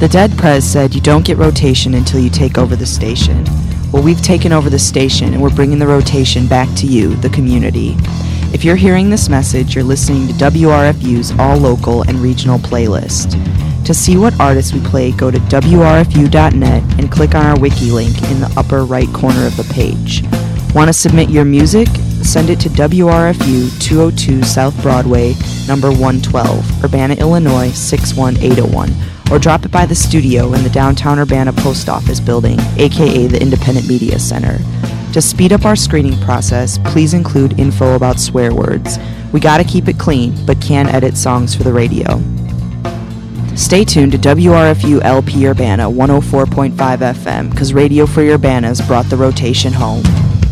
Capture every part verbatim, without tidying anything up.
The dead Prez said you don't get rotation until you take over the station. Well, we've taken over the station and we're bringing the rotation back to you, the community. If you're hearing this message, you're listening to W R F U's all local and regional playlist. To see what artists we play, go to W R F U dot net and click on our wiki link in the upper right corner of the page. Want to submit your music? Send it to W R F U two oh two South Broadway, number one twelve, Urbana, Illinois six one eight oh one, or drop it by the studio in the downtown Urbana Post Office building, aka the Independent Media Center. To speed up our screening process, please include info about swear words. We gotta keep it clean, but can edit songs for the radio. Stay tuned to W R F U L P Urbana one oh four point five F M, because Radio Free Urbana's brought the rotation home.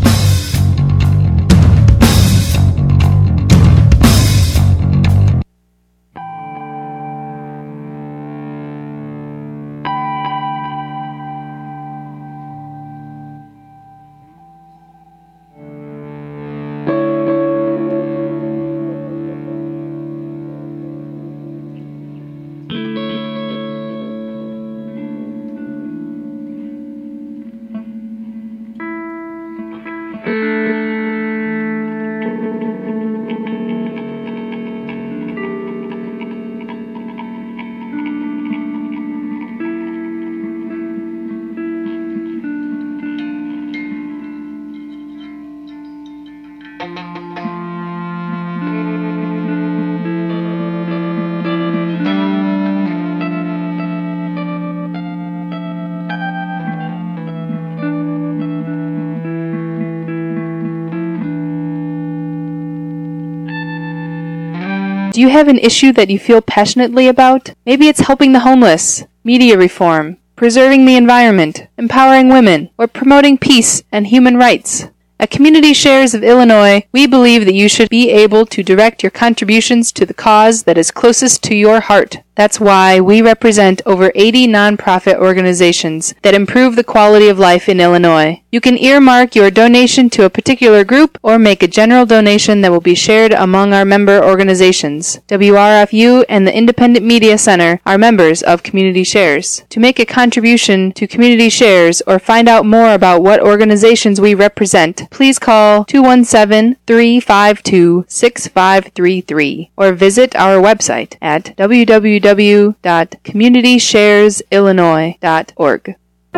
Do you have an issue that you feel passionately about? Maybe it's helping the homeless, media reform, preserving the environment, empowering women, or promoting peace and human rights. At Community Shares of Illinois, we believe that you should be able to direct your contributions to the cause that is closest to your heart. That's why we represent over eighty nonprofit organizations that improve the quality of life in Illinois. You can earmark your donation to a particular group or make a general donation that will be shared among our member organizations. W R F U and the Independent Media Center are members of Community Shares. To make a contribution to Community Shares or find out more about what organizations we represent, please call two one seven, three five two, six five three three or visit our website at w w w dot community shares illinois dot org.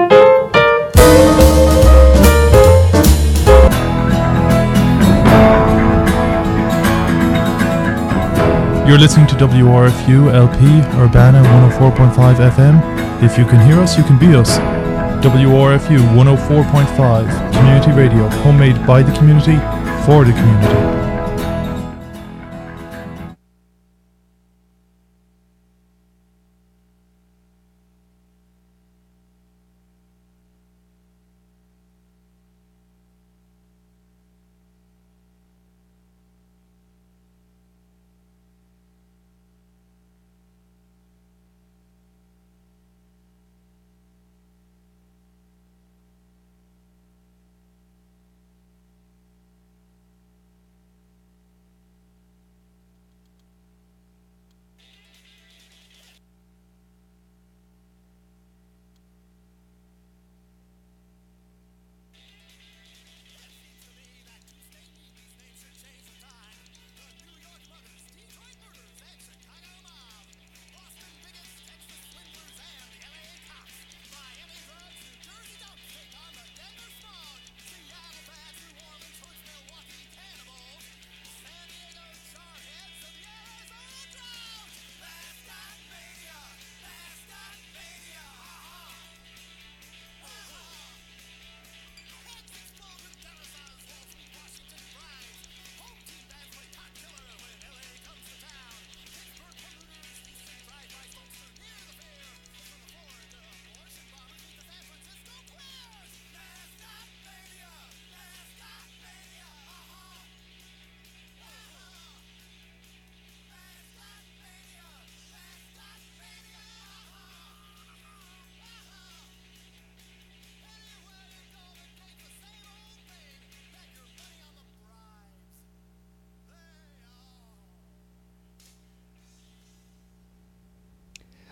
You're listening to W R F U L P Urbana one oh four point five F M. If you can hear us, you can be us. W R F U one oh four point five, community radio, homemade by the community, for the community.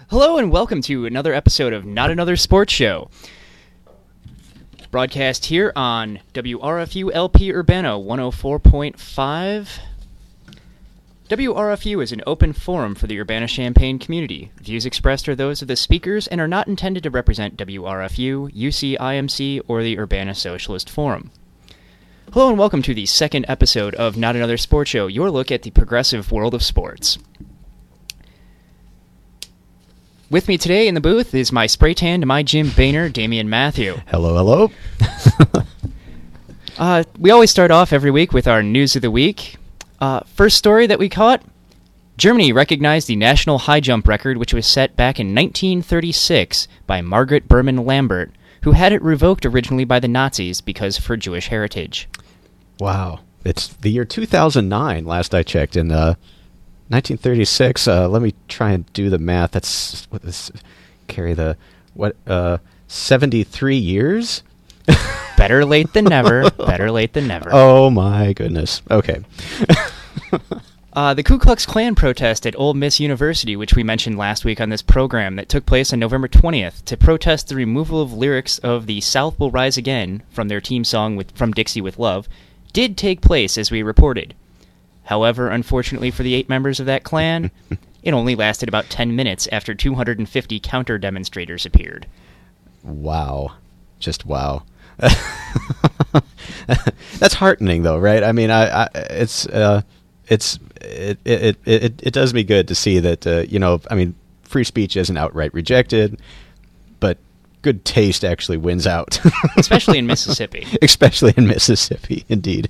Hello and welcome to another episode of Not Another Sports Show. Broadcast here on W R F U L P Urbana one oh four point five. W R F U is an open forum for the Urbana-Champaign community. Views expressed are those of the speakers and are not intended to represent W R F U, U C I M C, or the Urbana Socialist Forum. Hello and welcome to the second episode of Not Another Sports Show, your look at the progressive world of sports. With me today in the booth is my spray tan to my Jim Boehner, Damian Matthew. Hello, hello. uh, we always start off every week with our news of the week. Uh, first story that we caught, Germany recognized the national high jump record, which was set back in nineteen thirty-six by Margaret Berman Lambert, who had it revoked originally by the Nazis because of her Jewish heritage. Wow. It's the year two thousand nine, last I checked, in uh, nineteen thirty-six. Uh, let me try and do the math. That's, what this, carry the, what, uh, seventy-three years? Better late than never. Better late than never. Oh, my goodness. Okay. uh, the Ku Klux Klan protest at Ole Miss University, which we mentioned last week on this program, that took place on November twentieth to protest the removal of lyrics of The South Will Rise Again from their team song with, From Dixie with Love, did take place, as we reported. However, unfortunately for the eight members of that Klan, it only lasted about ten minutes after two hundred fifty counter-demonstrators appeared. Wow. Just wow. That's heartening, though, right? I mean, I, I it's uh, it's it, it it it does me good to see that uh, you know, I mean, free speech isn't outright rejected, but good taste actually wins out, especially in Mississippi. Especially in Mississippi, indeed.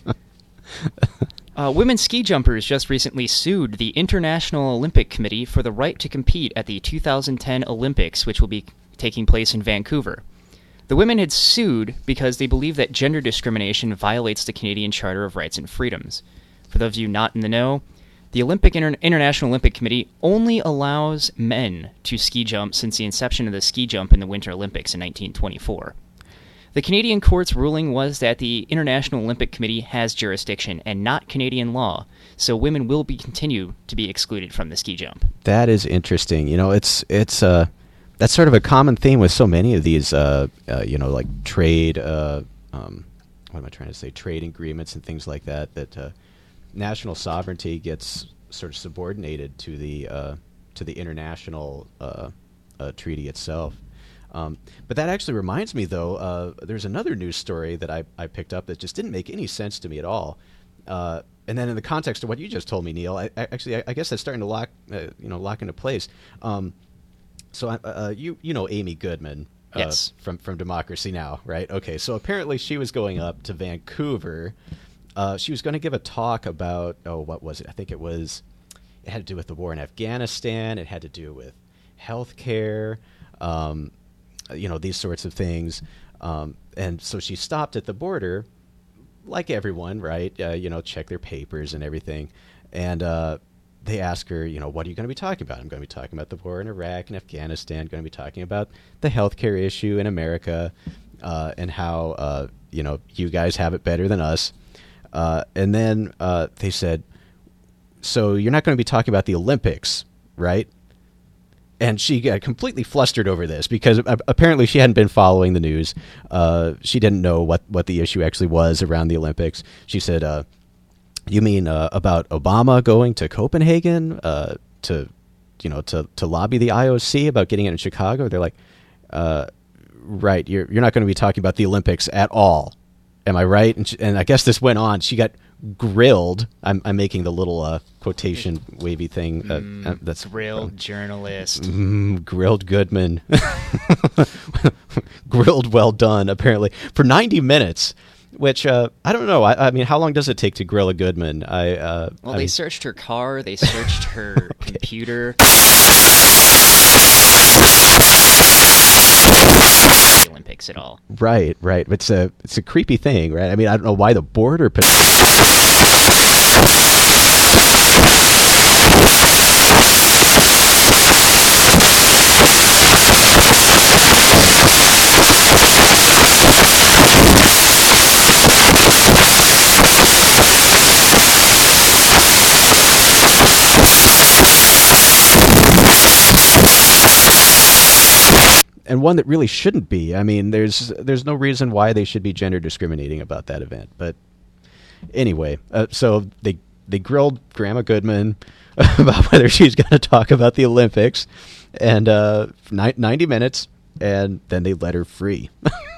uh, women ski jumpers just recently sued the International Olympic Committee for the right to compete at the two thousand ten Olympics, which will be taking place in Vancouver. The women had sued because they believe that gender discrimination violates the Canadian Charter of Rights and Freedoms. For those of you not in the know, the Olympic Inter- International Olympic Committee only allows men to ski jump since the inception of the ski jump in the Winter Olympics in nineteen twenty-four. The Canadian court's ruling was that the International Olympic Committee has jurisdiction and not Canadian law, so women will be continue to be excluded from the ski jump. That is interesting. You know, it's it's uh that's sort of a common theme with so many of these, uh, uh, you know, like trade, uh, um, what am I trying to say, trade agreements and things like that, that uh, national sovereignty gets sort of subordinated to the uh, to the international uh, uh, treaty itself. Um, but that actually reminds me, though, uh, there's another news story that I, I picked up that just didn't make any sense to me at all. Uh, and then in the context of what you just told me, Neil, I, I actually, I, I guess that's starting to lock, uh, you know, lock into place. Um, So uh, you you know Amy Goodman uh, yes. from from Democracy Now!, right? Okay, so apparently she was going up to Vancouver. Uh, she was going to give a talk about, oh, what was it? I think it was, it had to do with the war in Afghanistan. It had to do with healthcare, um, you know, these sorts of things. Um, and so she stopped at the border, like everyone, right? Uh, you know, check their papers and everything. And uh, they ask her, you know, what are you going to be talking about? I'm going to be talking about the war in Iraq and Afghanistan, going to be talking about the healthcare issue in America, uh, and how, uh, you know, you guys have it better than us. Uh, and then uh, they said, so you're not going to be talking about the Olympics, right? And she got completely flustered over this because apparently she hadn't been following the news. Uh, she didn't know what, what the issue actually was around the Olympics. She said, uh, you mean uh, about Obama going to Copenhagen uh, to, you know, to, to lobby the I O C about getting it in Chicago? They're like, uh, right, you're you're not going to be talking about the Olympics at all. Am I right? And, she, and I guess this went on. She got grilled. I'm, I'm making the little uh, quotation wavy thing. Uh, mm, uh, that's grilled um, journalist. Mm, grilled Goodman. Grilled well done, apparently, for ninety minutes. Which, uh, I don't know. I, I mean, how long does it take to grill a Goodman? I uh, Well, I they mean, searched her car. They searched her okay. computer. Olympics at all. Right, right. It's a, it's a creepy thing, right? I mean, I don't know why the border... and one that really shouldn't be. I mean, there's there's no reason why they should be gender discriminating about that event. But anyway, uh, so they they grilled Grandma Goodman about whether she's going to talk about the Olympics, and uh, ni- ninety minutes, and then they let her free.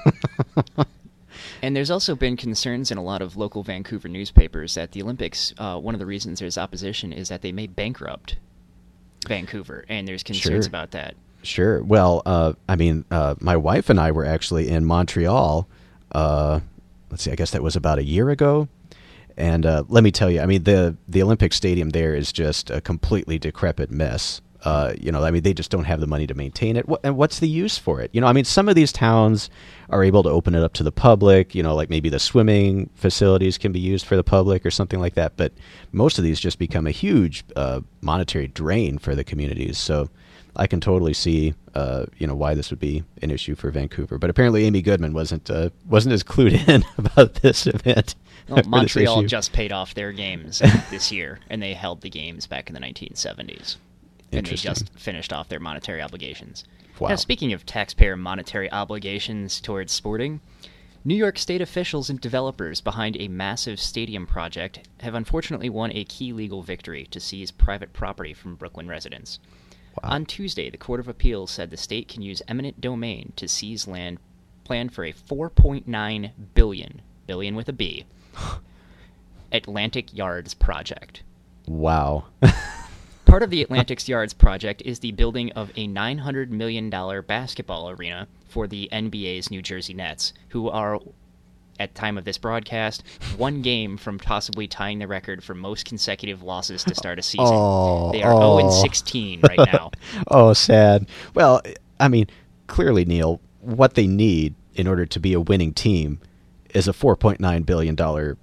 And there's also been concerns in a lot of local Vancouver newspapers that the Olympics, uh, one of the reasons there's opposition is that they may bankrupt Vancouver, and there's concerns Sure. about that. Sure. Well, uh, I mean, uh, my wife and I were actually in Montreal. Uh, let's see, I guess that was about a year ago. And uh, let me tell you, I mean, the the Olympic Stadium there is just a completely decrepit mess. Uh, you know, I mean, they just don't have the money to maintain it. What, and what's the use for it? You know, I mean, some of these towns are able to open it up to the public. You know, like maybe the swimming facilities can be used for the public or something like that. But most of these just become a huge uh, monetary drain for the communities. So I can totally see, uh, you know, why this would be an issue for Vancouver. But apparently, Amy Goodman wasn't uh, wasn't as clued in about this event. Well, or this Montreal issue. just paid off their games this year, and they held the games back in the nineteen seventies. And they Interesting. just finished off their monetary obligations. Wow. Now, speaking of taxpayer monetary obligations towards sporting, New York State officials and developers behind a massive stadium project have unfortunately won a key legal victory to seize private property from Brooklyn residents. Wow. On Tuesday, the Court of Appeals said the state can use eminent domain to seize land planned for a four point nine billion, billion with a B, Atlantic Yards project. Wow. Part of the Atlantic Yards project is the building of a nine hundred million dollars basketball arena for the N B A's New Jersey Nets, who are, at time of this broadcast, one game from possibly tying the record for most consecutive losses to start a season. Oh, they are oh. oh and sixteen right now. Oh, sad. Well, I mean, clearly, Neil, what they need in order to be a winning team is a four point nine billion dollars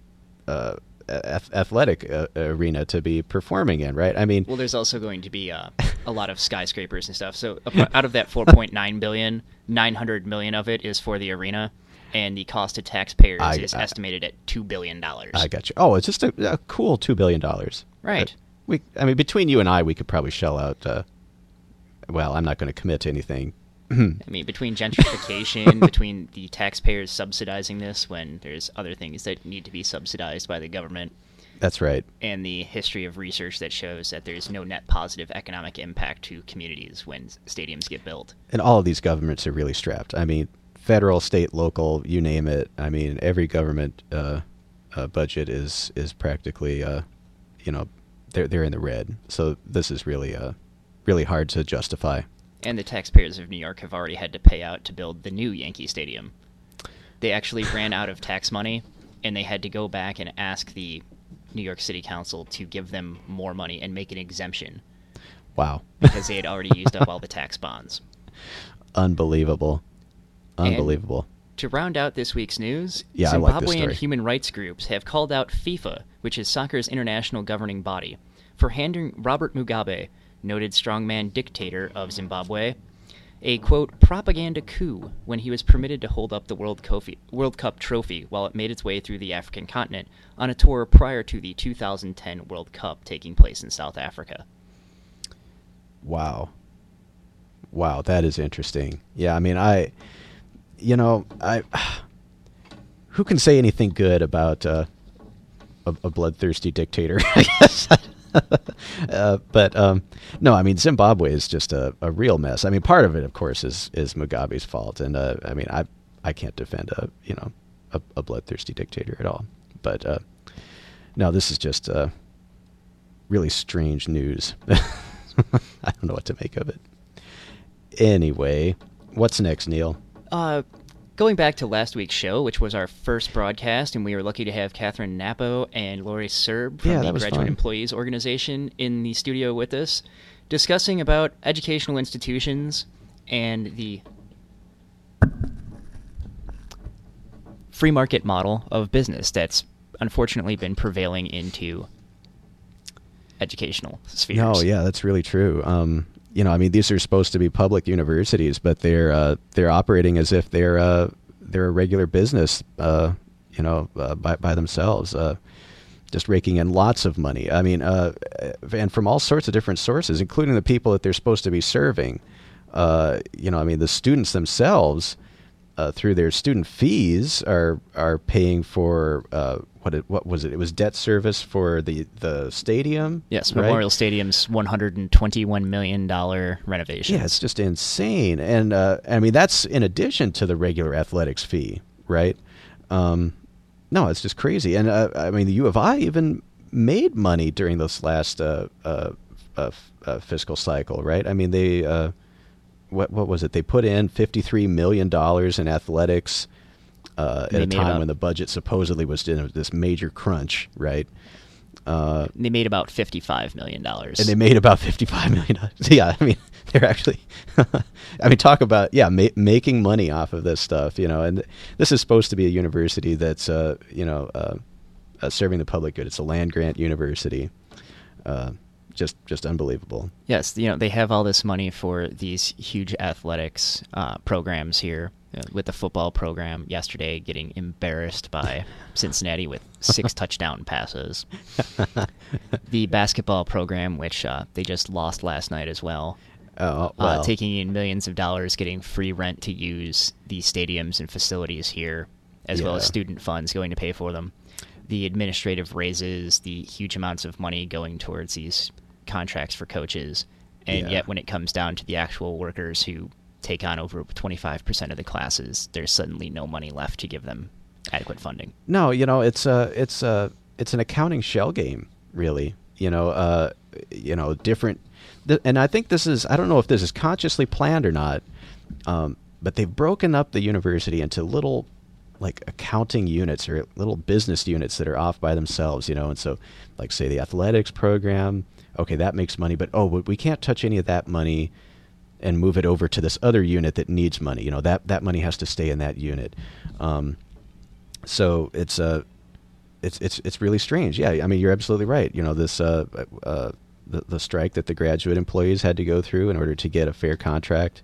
uh, ath- athletic uh, arena to be performing in, right? I mean, Well, there's also going to be uh, a lot of skyscrapers and stuff. So ap- out of that four point nine billion, nine hundred million of it is for the arena, and the cost to taxpayers I- is I- estimated at two billion dollars. I got you. Oh, it's just a, a cool two billion dollars. Right. Uh, we, I mean, between you and I, we could probably shell out, uh, well, I'm not going to commit to anything. I mean, between gentrification, between the taxpayers subsidizing this when there's other things that need to be subsidized by the government, That's right. and the history of research that shows that there's no net positive economic impact to communities when s- stadiums get built. And all of these governments are really strapped. I mean, federal, state, local, you name it. I mean, every government uh, uh, budget is is practically, uh, you know, they're they're in the red. So this is really uh, really hard to justify. And the taxpayers of New York have already had to pay out to build the new Yankee Stadium. They actually ran out of tax money, and they had to go back and ask the New York City Council to give them more money and make an exemption Wow, because they had already used up all the tax bonds. unbelievable, And unbelievable. To round out this week's news, Yeah, I like this Zimbabwean story. human rights groups have called out FIFA, which is soccer's international governing body, for handing Robert Mugabe, noted strongman dictator of Zimbabwe, a, quote, propaganda coup when he was permitted to hold up the World, Kofi- World Cup trophy while it made its way through the African continent on a tour prior to the two thousand ten World Cup taking place in South Africa. Wow. Wow, that is interesting. Yeah, I mean, I, you know, I, who can say anything good about uh, a, a bloodthirsty dictator, I guess. uh, but, um, no, I mean, Zimbabwe is just a, a real mess. I mean, part of it, of course, is, is Mugabe's fault. And, uh, I mean, I, I can't defend a, you know, a, a bloodthirsty dictator at all. But, uh, no, this is just uh, really strange news. I don't know what to make of it. Anyway, what's next, Neil? Uh, going back to last week's show, which was our first broadcast, and we were lucky to have Catherine Napo and Lori Serb from Yeah, the that was Graduate fun. Employees Organization in the studio with us, discussing about educational institutions and the free market model of business that's unfortunately been prevailing into educational spheres. No, yeah, that's really true. Um, you know, I mean, these are supposed to be public universities, but they're uh, they're operating as if they're uh, they're a regular business, uh, you know, uh, by by themselves, uh, just raking in lots of money. I mean, uh, and from all sorts of different sources, including the people that they're supposed to be serving. uh, you know, I mean, the students themselves, uh, through their student fees, are are paying for uh, what it, what was it? It was debt service for the the stadium. Yes, right? Memorial Stadium's one hundred twenty-one million dollars renovation. Yeah, it's just insane, and uh, I mean that's in addition to the regular athletics fee, right? Um, no, it's just crazy, and uh, I mean the U of I even made money during this last uh, uh, uh, uh, fiscal cycle, right? I mean they. Uh, What what was it? They put in fifty-three million dollars in athletics uh, at a time about, when the budget supposedly was in this major crunch, right? Uh, they made about fifty-five million dollars. And they made about fifty-five million dollars. Yeah, I mean, they're actually, I mean, talk about, yeah, ma- making money off of this stuff, you know, and this is supposed to be a university that's, uh, you know, uh, uh, serving the public good. It's a land-grant university. Uh Just, just unbelievable. Yes, you know they have all this money for these huge athletics uh, programs here. Uh, with the football program yesterday getting embarrassed by Cincinnati with six touchdown passes. The basketball program, which uh, they just lost last night as well, oh, well. uh, taking in millions of dollars, getting free rent to use the stadiums and facilities here, as yeah. well as student funds going to pay for them. The administrative raises, the huge amounts of money going towards these contracts for coaches, and yeah. yet when it comes down to the actual workers who take on over twenty-five percent of the classes, there's suddenly no money left to give them adequate funding. No, you know, it's a, it's a, it's an accounting shell game, really. You know, uh, you know, different, th- and I think this is, I don't know if this is consciously planned or not, um, but they've broken up the university into little, like accounting units or little business units that are off by themselves, you know, and so, like, say the athletics program, okay, that makes money, but oh, we can't touch any of that money and move it over to this other unit that needs money. You know, that, that money has to stay in that unit. Um, so it's uh, it's it's it's really strange. Yeah, I mean, you're absolutely right. You know, this uh, uh, the the strike that the graduate employees had to go through in order to get a fair contract,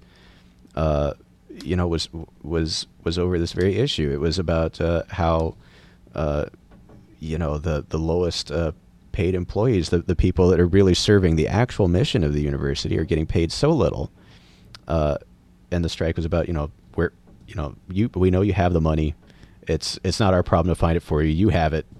uh, you know, was was was over this very issue. It was about uh, how, uh, you know, the the lowest uh, paid employees, the the people that are really serving the actual mission of the university, are getting paid so little. Uh, and the strike was about, you know, where, you know, you, we know you have the money. It's, it's not our problem to find it for you. You have it.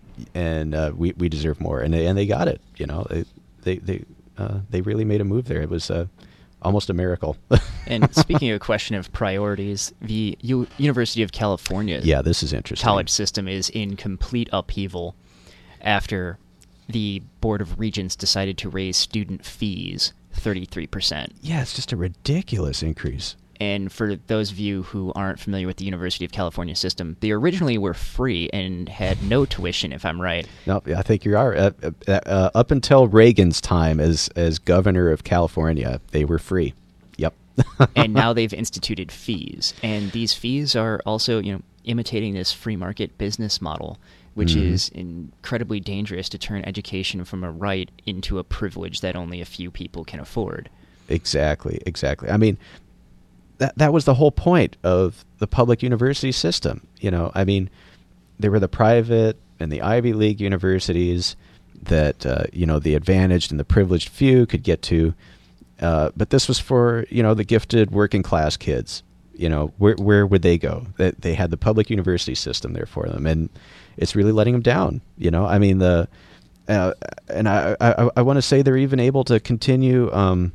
And, uh, we, we deserve more. And they, and they got it, you know, they, they, they, uh, they really made a move there. It was, uh, almost a miracle. And speaking of a question of priorities, the U- University of California yeah, this is interesting. college system is in complete upheaval after the Board of Regents decided to raise student fees thirty-three percent. Yeah, it's just a ridiculous increase. And for those of you who aren't familiar with the University of California system, they originally were free and had no tuition, if I'm right. No, I think you are. Uh, uh, uh, up until Reagan's time as as governor of California, they were free. Yep. And now they've instituted fees. And these fees are also, you know, imitating this free market business model, which mm-hmm. is incredibly dangerous to turn education from a right into a privilege that only a few people can afford. Exactly, exactly. I mean, that that was the whole point of the public university system. You know, I mean, there were the private and the Ivy League universities that, uh, you know, the advantaged and the privileged few could get to. Uh, but this was for, you know, the gifted working class kids. You know, where where would they go? They, they had the public university system there for them, and it's really letting them down. You know, I mean, the uh, and I I, I want to say they're even able to continue, um,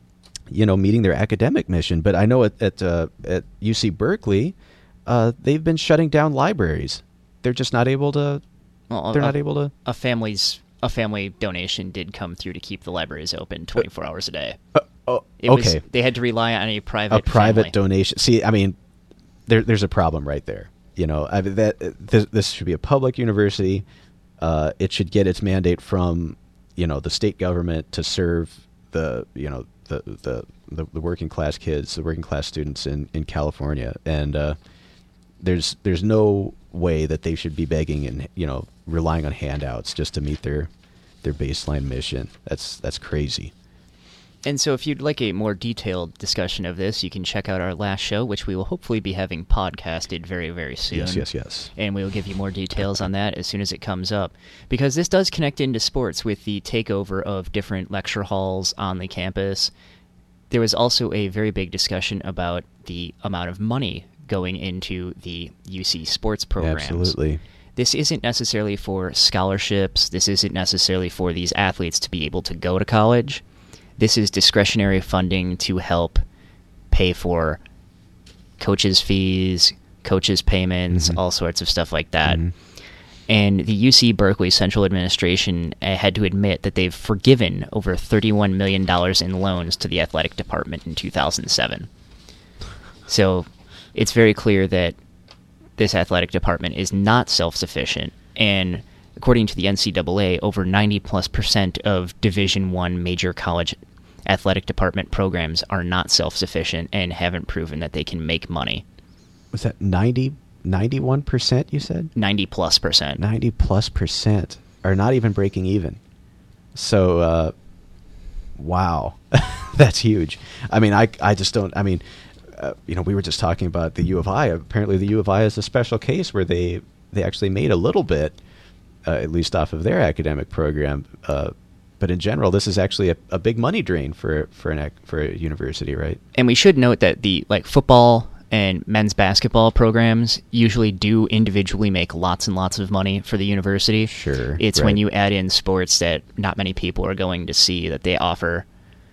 you know, meeting their academic mission. But I know at at, uh, at U C Berkeley, uh, they've been shutting down libraries. They're just not able to. Well, they're a, not able to. A family's a family donation did come through to keep the libraries open twenty-four uh, hours a day. Uh, oh, it okay. Was, they had to rely on a private a private family. donation. See, I mean, there there's a problem right there. You know, I mean, that this, this should be a public university. Uh, it should get its mandate from, you know, the state government to serve the, you know, the the, the, the working class kids, the working class students in, in California. And uh, there's there's no way that they should be begging and, you know, relying on handouts just to meet their their baseline mission. That's that's crazy. And so if you'd like a more detailed discussion of this, you can check out our last show, which we will hopefully be having podcasted very, very soon. Yes, yes, yes. And we will give you more details on that as soon as it comes up. Because this does connect into sports with the takeover of different lecture halls on the campus. there was also a very big discussion about the amount of money going into the U C sports programs. Absolutely. This isn't necessarily for scholarships. This isn't necessarily for these athletes to be able to go to college. This is discretionary funding to help pay for coaches' fees, coaches' payments, Mm-hmm. all sorts of stuff like that. Mhm. And the U C Berkeley Central Administration uh, had to admit that they've forgiven over thirty-one million dollars in loans to the athletic department in two thousand seven. So it's very clear that this athletic department is not self-sufficient, and according to the N C double A, over ninety plus percent of Division One major college athletic department programs are not self-sufficient and haven't proven that they can make money. Was that ninety, ninety-one percent you said? ninety plus percent. ninety plus percent are not even breaking even. So, uh, wow, that's huge. I mean, I, I just don't, I mean, uh, you know, we were just talking about the U of I. Apparently the U of I is a special case where they, they actually made a little bit, uh, at least off of their academic program. Uh, but in general, this is actually a, a big money drain for, for, an, ac- for a university, right? And we should note that the like football and men's basketball programs usually do individually make lots and lots of money for the university. Sure, It's when right. you add in sports that not many people are going to see that they offer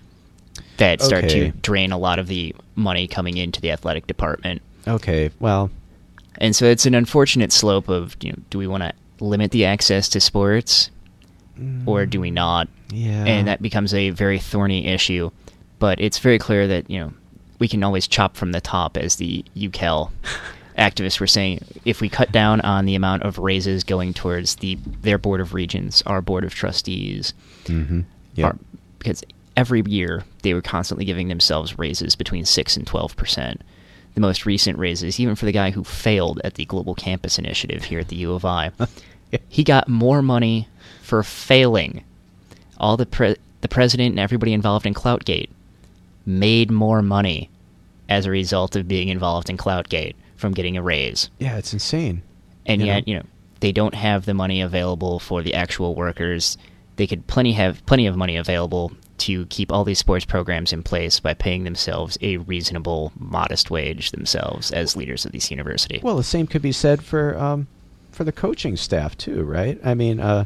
that start Okay. to drain a lot of the money coming into the athletic department. Okay, well, And so it's an unfortunate slope of, you know, do we want to limit the access to sports or do we not? yeah. And that becomes a very thorny issue. But it's very clear that, you know, we can always chop from the top, as the U C A L activists were saying. If we cut down on the amount of raises going towards the their board of regents, our board of trustees, Mm-hmm. Yeah. our, because every year they were constantly giving themselves raises between six and twelve percent. The most recent raises, even for the guy who failed at the Global Campus Initiative here at the U of I, he got more money for failing. All the pre- the president and everybody involved in Cloutgate made more money as a result of being involved in Cloutgate from getting a raise. Yeah, it's insane. And You yet, know? you know, they don't have the money available for the actual workers. They could plenty have plenty of money available to keep all these sports programs in place by paying themselves a reasonable, modest wage themselves as leaders of this university. Well, the same could be said for um, for the coaching staff too, right? I mean, uh,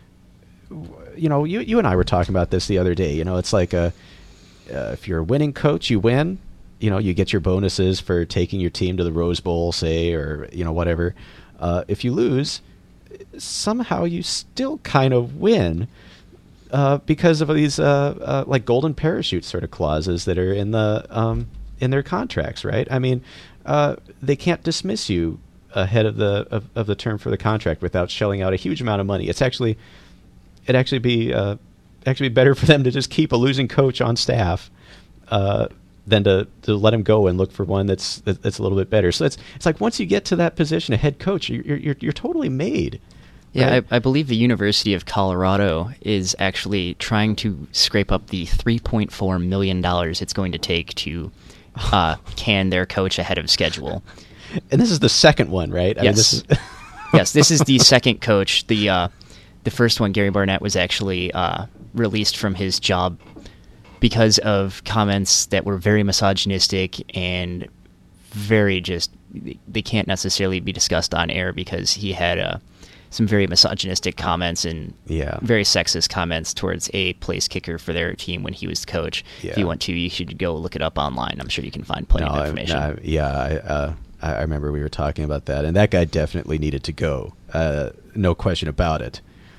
w- you know, you you and I were talking about this the other day. You know, it's like a, uh, if you're a winning coach, you win. You know, you get your bonuses for taking your team to the Rose Bowl, say, or you know, whatever. Uh, if you lose, somehow you still kind of win. Uh, because of these uh, uh, like golden parachute sort of clauses that are in the um, in their contracts, right? I mean, uh, they can't dismiss you ahead of the of, of the term for the contract without shelling out a huge amount of money. It's actually it actually be uh, actually be better for them to just keep a losing coach on staff uh, than to, to let him go and look for one that's that- that's a little bit better. So it's it's like once you get to that position, a head coach, you're you're you're totally made. Yeah, right? I, I believe the University of Colorado is actually trying to scrape up the three point four million dollars it's going to take to uh, can their coach ahead of schedule. And this is the second one, right? I mean, this Yes. is Yes, this is the second coach. The uh, the first one, Gary Barnett, was actually uh, released from his job because of comments that were very misogynistic and very just, they can't necessarily be discussed on air because he had uh, some very misogynistic comments and Yeah. very sexist comments towards a place kicker for their team when he was the coach. If Yeah. you want to, you should go look it up online. I'm sure you can find plenty No, of I- information. no, I- yeah, I, uh, I I remember we were talking about that, and that guy definitely needed to go. Uh, no question about it.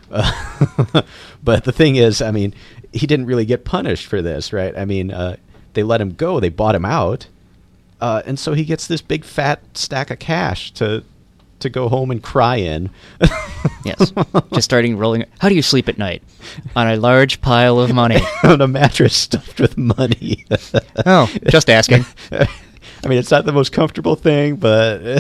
Uh, but the thing is, I mean, he didn't really get punished for this, right? I mean, uh, they let him go. They bought him out. Uh, and so he gets this big fat stack of cash to to go home and cry in. Yes. Just starting rolling. How do you sleep at night? On a large pile of money. On a mattress stuffed with money. Oh, just asking. I mean, it's not the most comfortable thing, but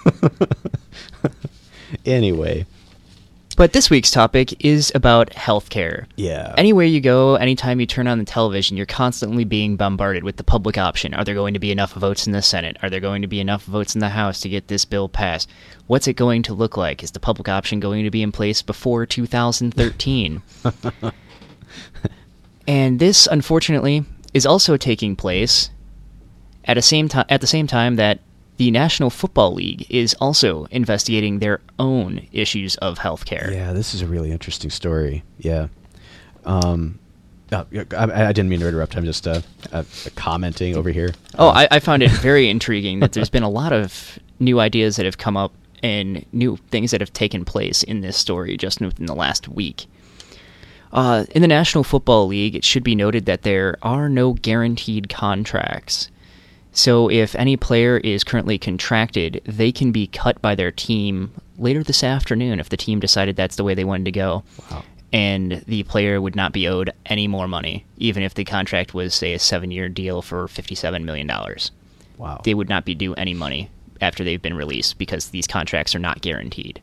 anyway. But this week's topic is about healthcare. Yeah. Anywhere you go, anytime you turn on the television, you're constantly being bombarded with the public option. Are there going to be enough votes in the Senate? Are there going to be enough votes in the House to get this bill passed? What's it going to look like? Is the public option going to be in place before two thousand thirteen? And this, unfortunately, is also taking place at a same time at the same time that the National Football League is also investigating their own issues of healthcare. Yeah, this is a really interesting story. Yeah. Um, oh, I, I didn't mean to interrupt. I'm just uh, uh, commenting over here. Oh, uh, I, I found it very intriguing that there's been a lot of new ideas that have come up and new things that have taken place in this story just within the last week. Uh, in the National Football League, it should be noted that there are no guaranteed contracts. So if any player is currently contracted, they can be cut by their team later this afternoon if the team decided that's the way they wanted to go. Wow. And the player would not be owed any more money, even if the contract was, say, a seven-year deal for fifty-seven million dollars. Wow. They would not be due any money after they've been released because these contracts are not guaranteed.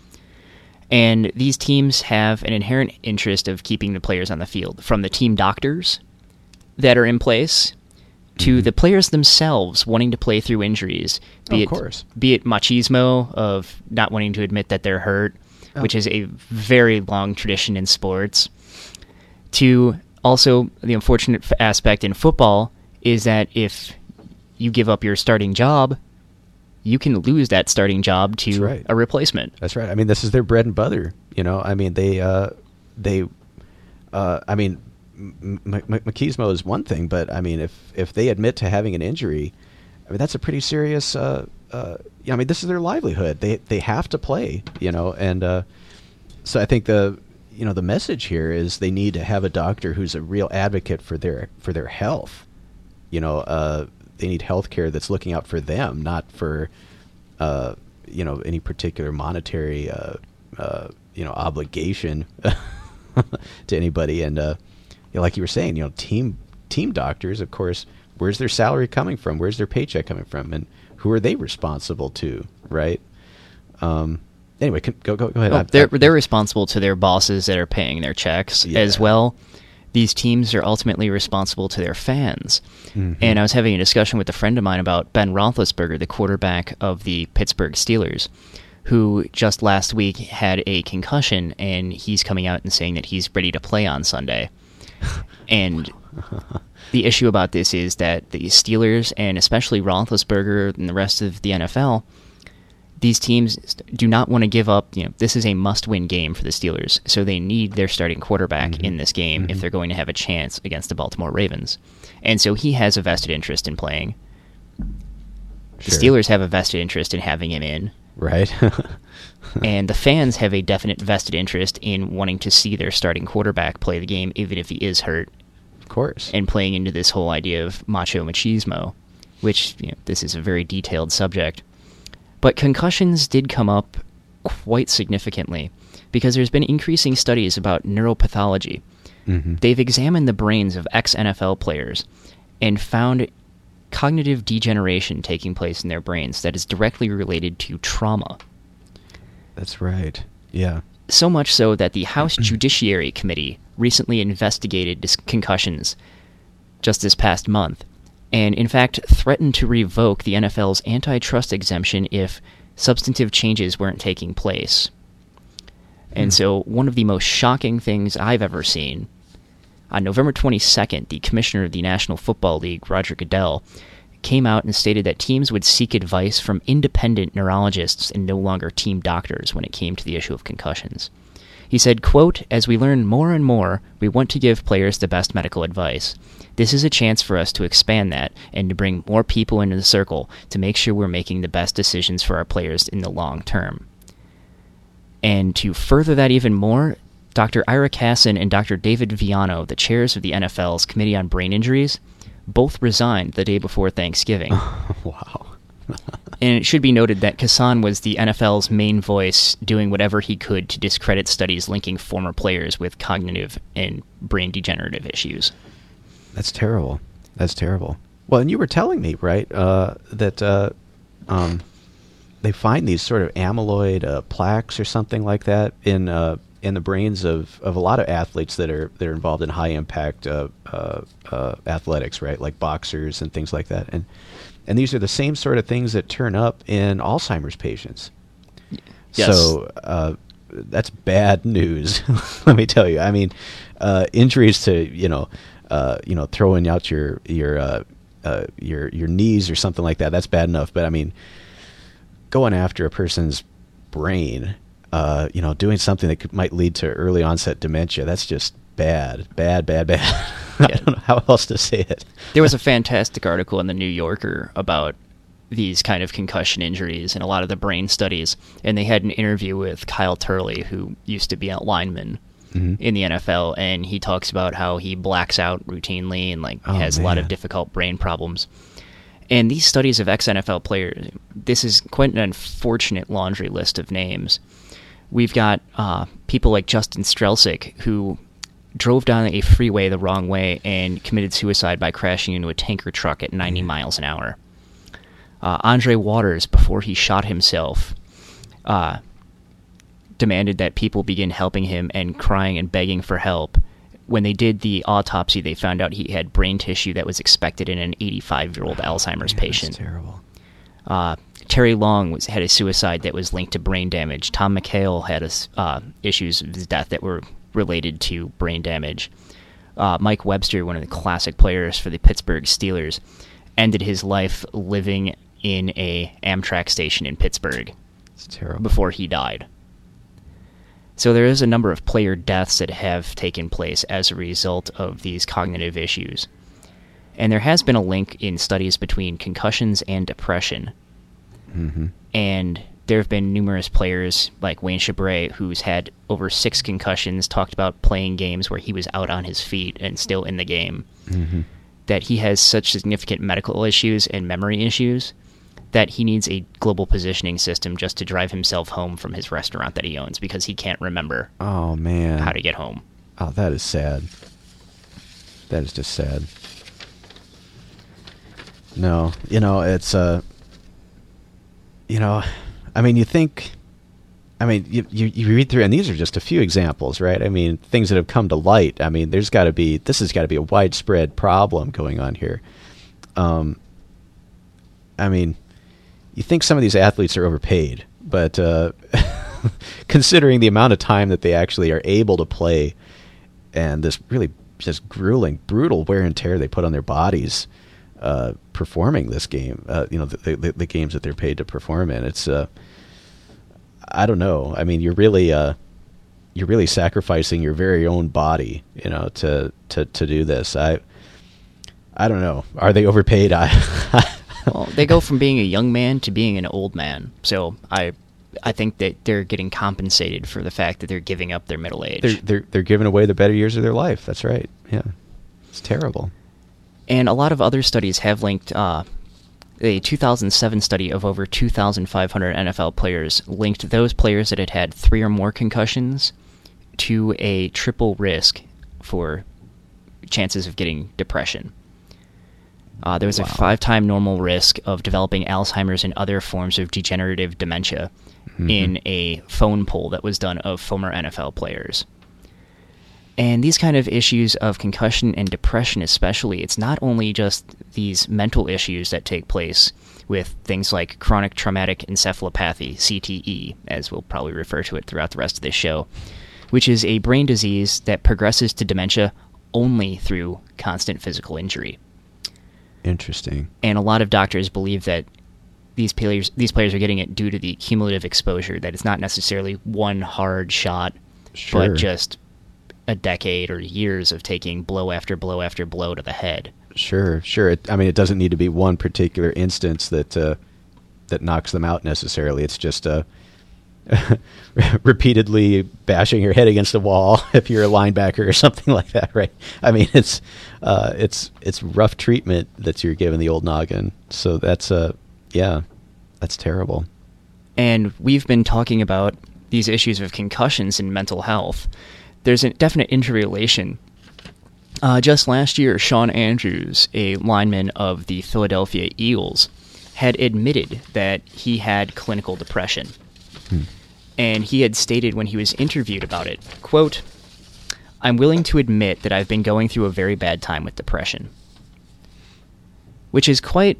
And these teams have an inherent interest of keeping the players on the field, from the team doctors that are in place to the players themselves wanting to play through injuries, be Oh, of it course. be it machismo of not wanting to admit that they're hurt, Oh. which is a very long tradition in sports, to also the unfortunate f- aspect in football is that if you give up your starting job, you can lose that starting job to That's right. a replacement. That's right. I mean, this is their bread and butter. You know, I mean, they, uh, they, uh, I mean, M- M- M- machismo is one thing, but I mean, if if they admit to having an injury, I mean, that's a pretty serious. Uh, uh, yeah, I mean, this is their livelihood. They they have to play. You know, and uh, so I think the you know the message here is they need to have a doctor who's a real advocate for their for their health. You know, uh, they need health care that's looking out for them, not for uh, you know any particular monetary uh, uh, you know obligation to anybody. And uh, you know, like you were saying, you know, team team doctors, of course, where's their salary coming from? Where's their paycheck coming from? And who are they responsible to, right? Um, anyway, can, go go go ahead. Oh, I- they're I- they're responsible to their bosses that are paying their checks Yeah. as well. These teams are ultimately responsible to their fans. Mhm. And I was having a discussion with a friend of mine about Ben Roethlisberger, the quarterback of the Pittsburgh Steelers, who just last week had a concussion, and he's coming out and saying that he's ready to play on Sunday. And the issue about this is that the Steelers, and especially Roethlisberger and the rest of the N F L, these teams do not want to give up. You know, this is a must-win game for the Steelers, so they need their starting quarterback Mm-hmm. in this game Mm-hmm. if they're going to have a chance against the Baltimore Ravens. And so he has a vested interest in playing. The Sure. Steelers have a vested interest in having him in. Right. And the fans have a definite vested interest in wanting to see their starting quarterback play the game, even if he is hurt, Of course. and playing into this whole idea of macho machismo, which, you know, this is a very detailed subject. But concussions did come up quite significantly because there's been increasing studies about neuropathology. Mhm. They've examined the brains of ex-N F L players and found cognitive degeneration taking place in their brains that is directly related to trauma. That's right. Yeah. So much so that the House Judiciary Committee recently investigated dis- concussions just this past month, and in fact threatened to revoke the N F L's antitrust exemption if substantive changes weren't taking place. And so one of the most shocking things I've ever seen, on November twenty-second, the commissioner of the National Football League, Roger Goodell, came out and stated that teams would seek advice from independent neurologists and no longer team doctors when it came to the issue of concussions. He said, quote, "As we learn more and more, we want to give players the best medical advice. This is a chance for us to expand that and to bring more people into the circle to make sure we're making the best decisions for our players in the long term." And to further that even more, Doctor Ira Casson and Doctor David Viano, the chairs of the N F L's Committee on Brain Injuries, both resigned the day before Thanksgiving. Wow. And it should be noted that Kassan was the N F L's main voice, doing whatever he could to discredit studies linking former players with cognitive and brain degenerative issues. That's terrible. That's terrible. Well, and you were telling me, right, uh, that uh, um, they find these sort of amyloid uh, plaques or something like that in uh, in the brains of, of a lot of athletes that are that are involved in high impact uh, uh, uh, athletics, right, like boxers and things like that. And and these are the same sort of things that turn up in Alzheimer's patients. Yes. So uh, that's bad news. Let me tell you. I mean, uh, injuries to you know uh, you know, throwing out your your uh, uh, your your knees or something like that. That's bad enough. But I mean, going after a person's brain, uh, you know, doing something that could, might lead to early onset dementia. That's just bad, bad, bad, bad. I Yeah. don't know how else to say it. There was a fantastic article in the New Yorker about these kind of concussion injuries and a lot of the brain studies, and they had an interview with Kyle Turley, who used to be a lineman Mhm. in the N F L, and he talks about how he blacks out routinely and like Oh, has a lot of man. difficult brain problems. And these studies of ex-N F L players, this is quite an unfortunate laundry list of names. We've got uh, people like Justin Strelsick, who drove down a freeway the wrong way and committed suicide by crashing into a tanker truck at ninety miles an hour. Uh, Andre Waters, before he shot himself, uh, demanded that people begin helping him and crying and begging for help. When they did the autopsy, they found out he had brain tissue that was expected in an eighty-five-year-old Alzheimer's Man, patient. That's terrible. Uh, Terry Long was, had a suicide that was linked to brain damage. Tom McHale had a s uh, issues of his death that were related to brain damage. Uh, Mike Webster, one of the classic players for the Pittsburgh Steelers, ended his life living in a Amtrak station in Pittsburgh It's terrible. before he died. So there is a number of player deaths that have taken place as a result of these cognitive issues. And there has been a link in studies between concussions and depression. Mm-hmm. And there have been numerous players like Wayne Chabray, who's had over six concussions, talked about playing games where he was out on his feet and still in the game, Mm-hmm. that he has such significant medical issues and memory issues that he needs a global positioning system just to drive himself home from his restaurant that he owns because he can't remember Oh man. how to get home. Oh, that is sad. That is just sad. No, you know, it's uh you know, I mean, you think I mean, you, you you read through, and these are just a few examples, right? I mean, things that have come to light. I mean, there's got to be this has got to be a widespread problem going on here. Um I mean, you think some of these athletes are overpaid, but uh, considering the amount of time that they actually are able to play and this really just grueling, brutal wear and tear they put on their bodies uh, performing this game, uh, you know, the, the, the games that they're paid to perform in, it's, uh, I don't know. I mean, you're really, uh, you're really sacrificing your very own body, you know, to, to, to do this. I, I don't know. Are they overpaid? I, Well, they go from being a young man to being an old man. So I I think that they're getting compensated for the fact that they're giving up their middle age. They're they're they're giving away the better years of their life. That's right. Yeah, it's terrible. And a lot of other studies have linked. Uh, a two thousand seven study of over two thousand five hundred N F L players linked those players that had had three or more concussions to a triple risk for chances of getting depression. Uh, there was Wow. a five-time normal risk of developing Alzheimer's and other forms of degenerative dementia Mhm. in a phone poll that was done of former N F L players. And these kind of issues of concussion and depression especially, it's not only just these mental issues that take place with things like chronic traumatic encephalopathy, C T E, as we'll probably refer to it throughout the rest of this show, which is a brain disease that progresses to dementia only through constant physical injury. Interesting. And a lot of doctors believe that these players these players are getting it due to the cumulative exposure, that it's not necessarily one hard shot, Sure. but just a decade or years of taking blow after blow after blow to the head. Sure, sure. It, I mean, it doesn't need to be one particular instance that uh, that knocks them out necessarily. It's just uh, repeatedly bashing your head against a wall if you're a linebacker or something like that, right? I mean, it's uh, it's it's rough treatment that you're giving the old noggin. So that's uh, yeah, that's terrible. And we've been talking about these issues of concussions and mental health. There's a definite interrelation. Uh, just last year, Sean Andrews, a lineman of the Philadelphia Eagles, had admitted that he had clinical depression. Hmm. And he had stated when he was interviewed about it, quote, "I'm willing to admit that I've been going through a very bad time with depression." Which is quite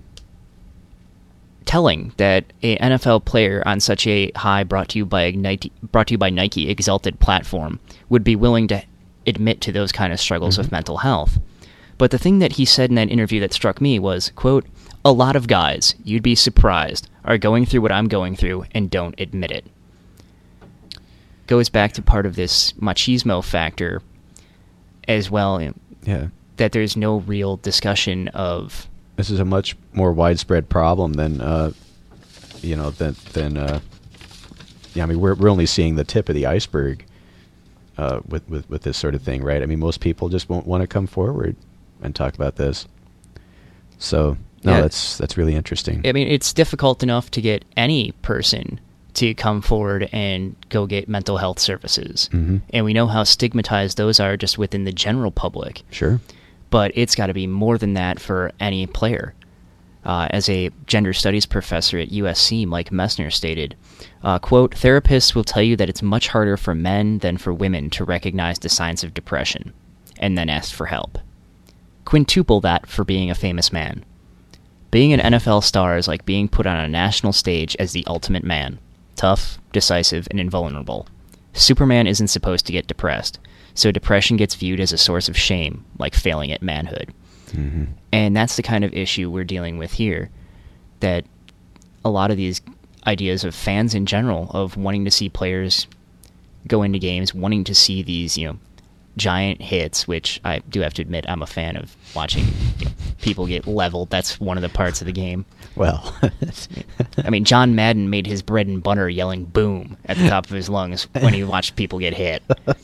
telling that a N F L player on such a high brought to you by Nike, brought to you by Nike exalted platform would be willing to admit to those kind of struggles Mhm. of mental health. But the thing that he said in that interview that struck me was, quote, "A lot of guys, you'd be surprised, are going through what I'm going through and don't admit it." Goes back to part of this machismo factor as well, Yeah. that there's no real discussion of... This is a much more widespread problem than, uh, you know, than, than uh, yeah, I mean, we're, we're only seeing the tip of the iceberg uh, with, with, with this sort of thing, right? I mean, most people just won't want to come forward and talk about this. So, no, Yeah. that's that's really interesting. I mean, it's difficult enough to get any person to come forward and go get mental health services. Mhm. And we know how stigmatized those are just within the general public. Sure. But it's got to be more than that for any player. Uh, as a gender studies professor at U S C, Mike Messner, stated, uh, quote, "Therapists will tell you that it's much harder for men than for women to recognize the signs of depression and then ask for help. Quintuple that for being a famous man. Being an N F L star is like being put on a national stage as the ultimate man. Tough, decisive, and invulnerable. Superman isn't supposed to get depressed, so depression gets viewed as a source of shame, like failing at manhood." Mm-hmm. And that's the kind of issue we're dealing with here, that a lot of these ideas of fans in general, of wanting to see players go into games, wanting to see these, you know, giant hits, which I do have to admit I'm a fan of watching, you know, people get leveled. That's one of the parts of the game. Well, I mean, John Madden made his bread and butter yelling boom at the top of his lungs when he watched people get hit.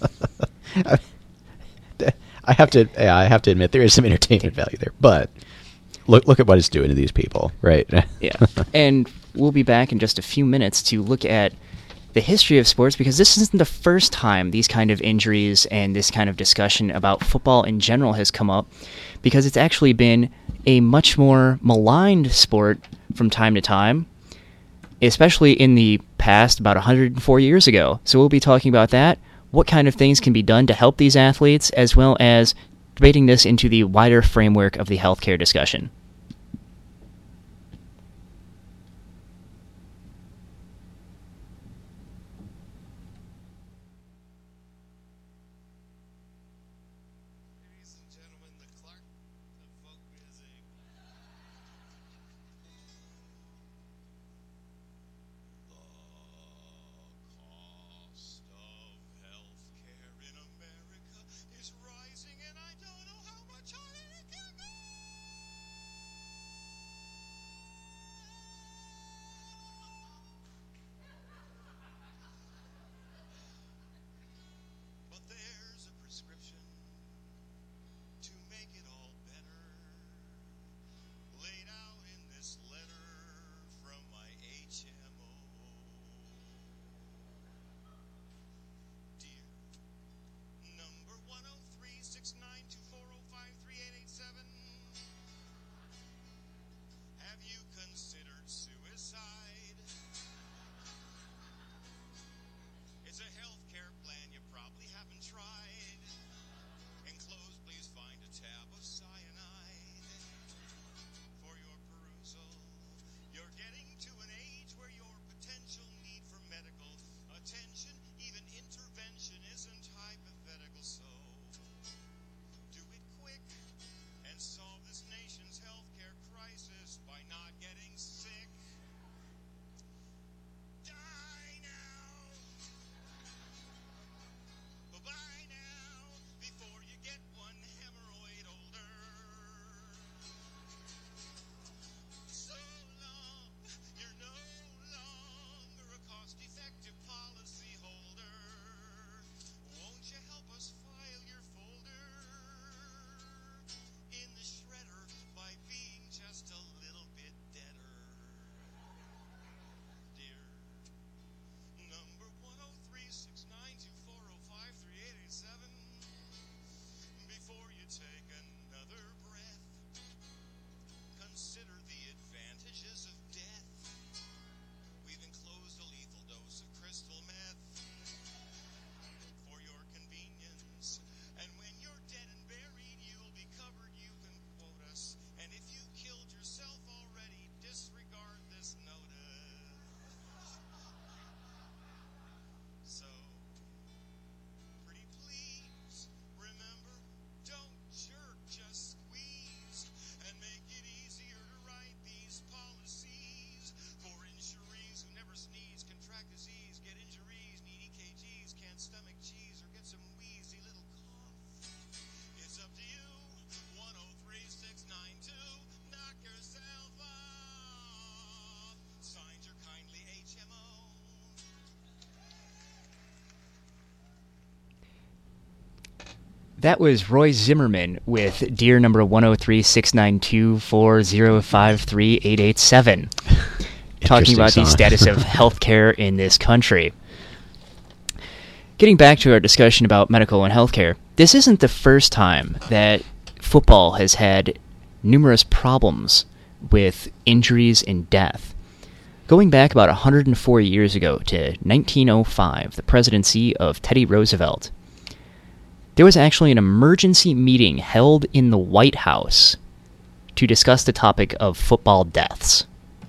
I have to, yeah, I have to admit there is some entertainment value there, but look, look at what it's doing to these people, right? Yeah, and we'll be back in just a few minutes to look at the history of sports, because this isn't the first time these kind of injuries and this kind of discussion about football in general has come up, because it's actually been a much more maligned sport from time to time, especially in the past about one hundred four years ago. So we'll be talking about that, what kind of things can be done to help these athletes, as well as debating this into the wider framework of the healthcare discussion. Ladies and gentlemen, the Clark of folk music. The cost of healthcare in America is rising, and I don't know how much higher it can go. That was Roy Zimmerman with Dear number one oh three, six nine two, four oh five three, eight eight seven. Talking about the song. status of healthcare in this country. Getting back to our discussion about medical and healthcare, this isn't the first time that football has had numerous problems with injuries and death. Going back about one hundred four years ago to nineteen oh five, the presidency of Teddy Roosevelt, there was actually an emergency meeting held in the White House to discuss the topic of football deaths.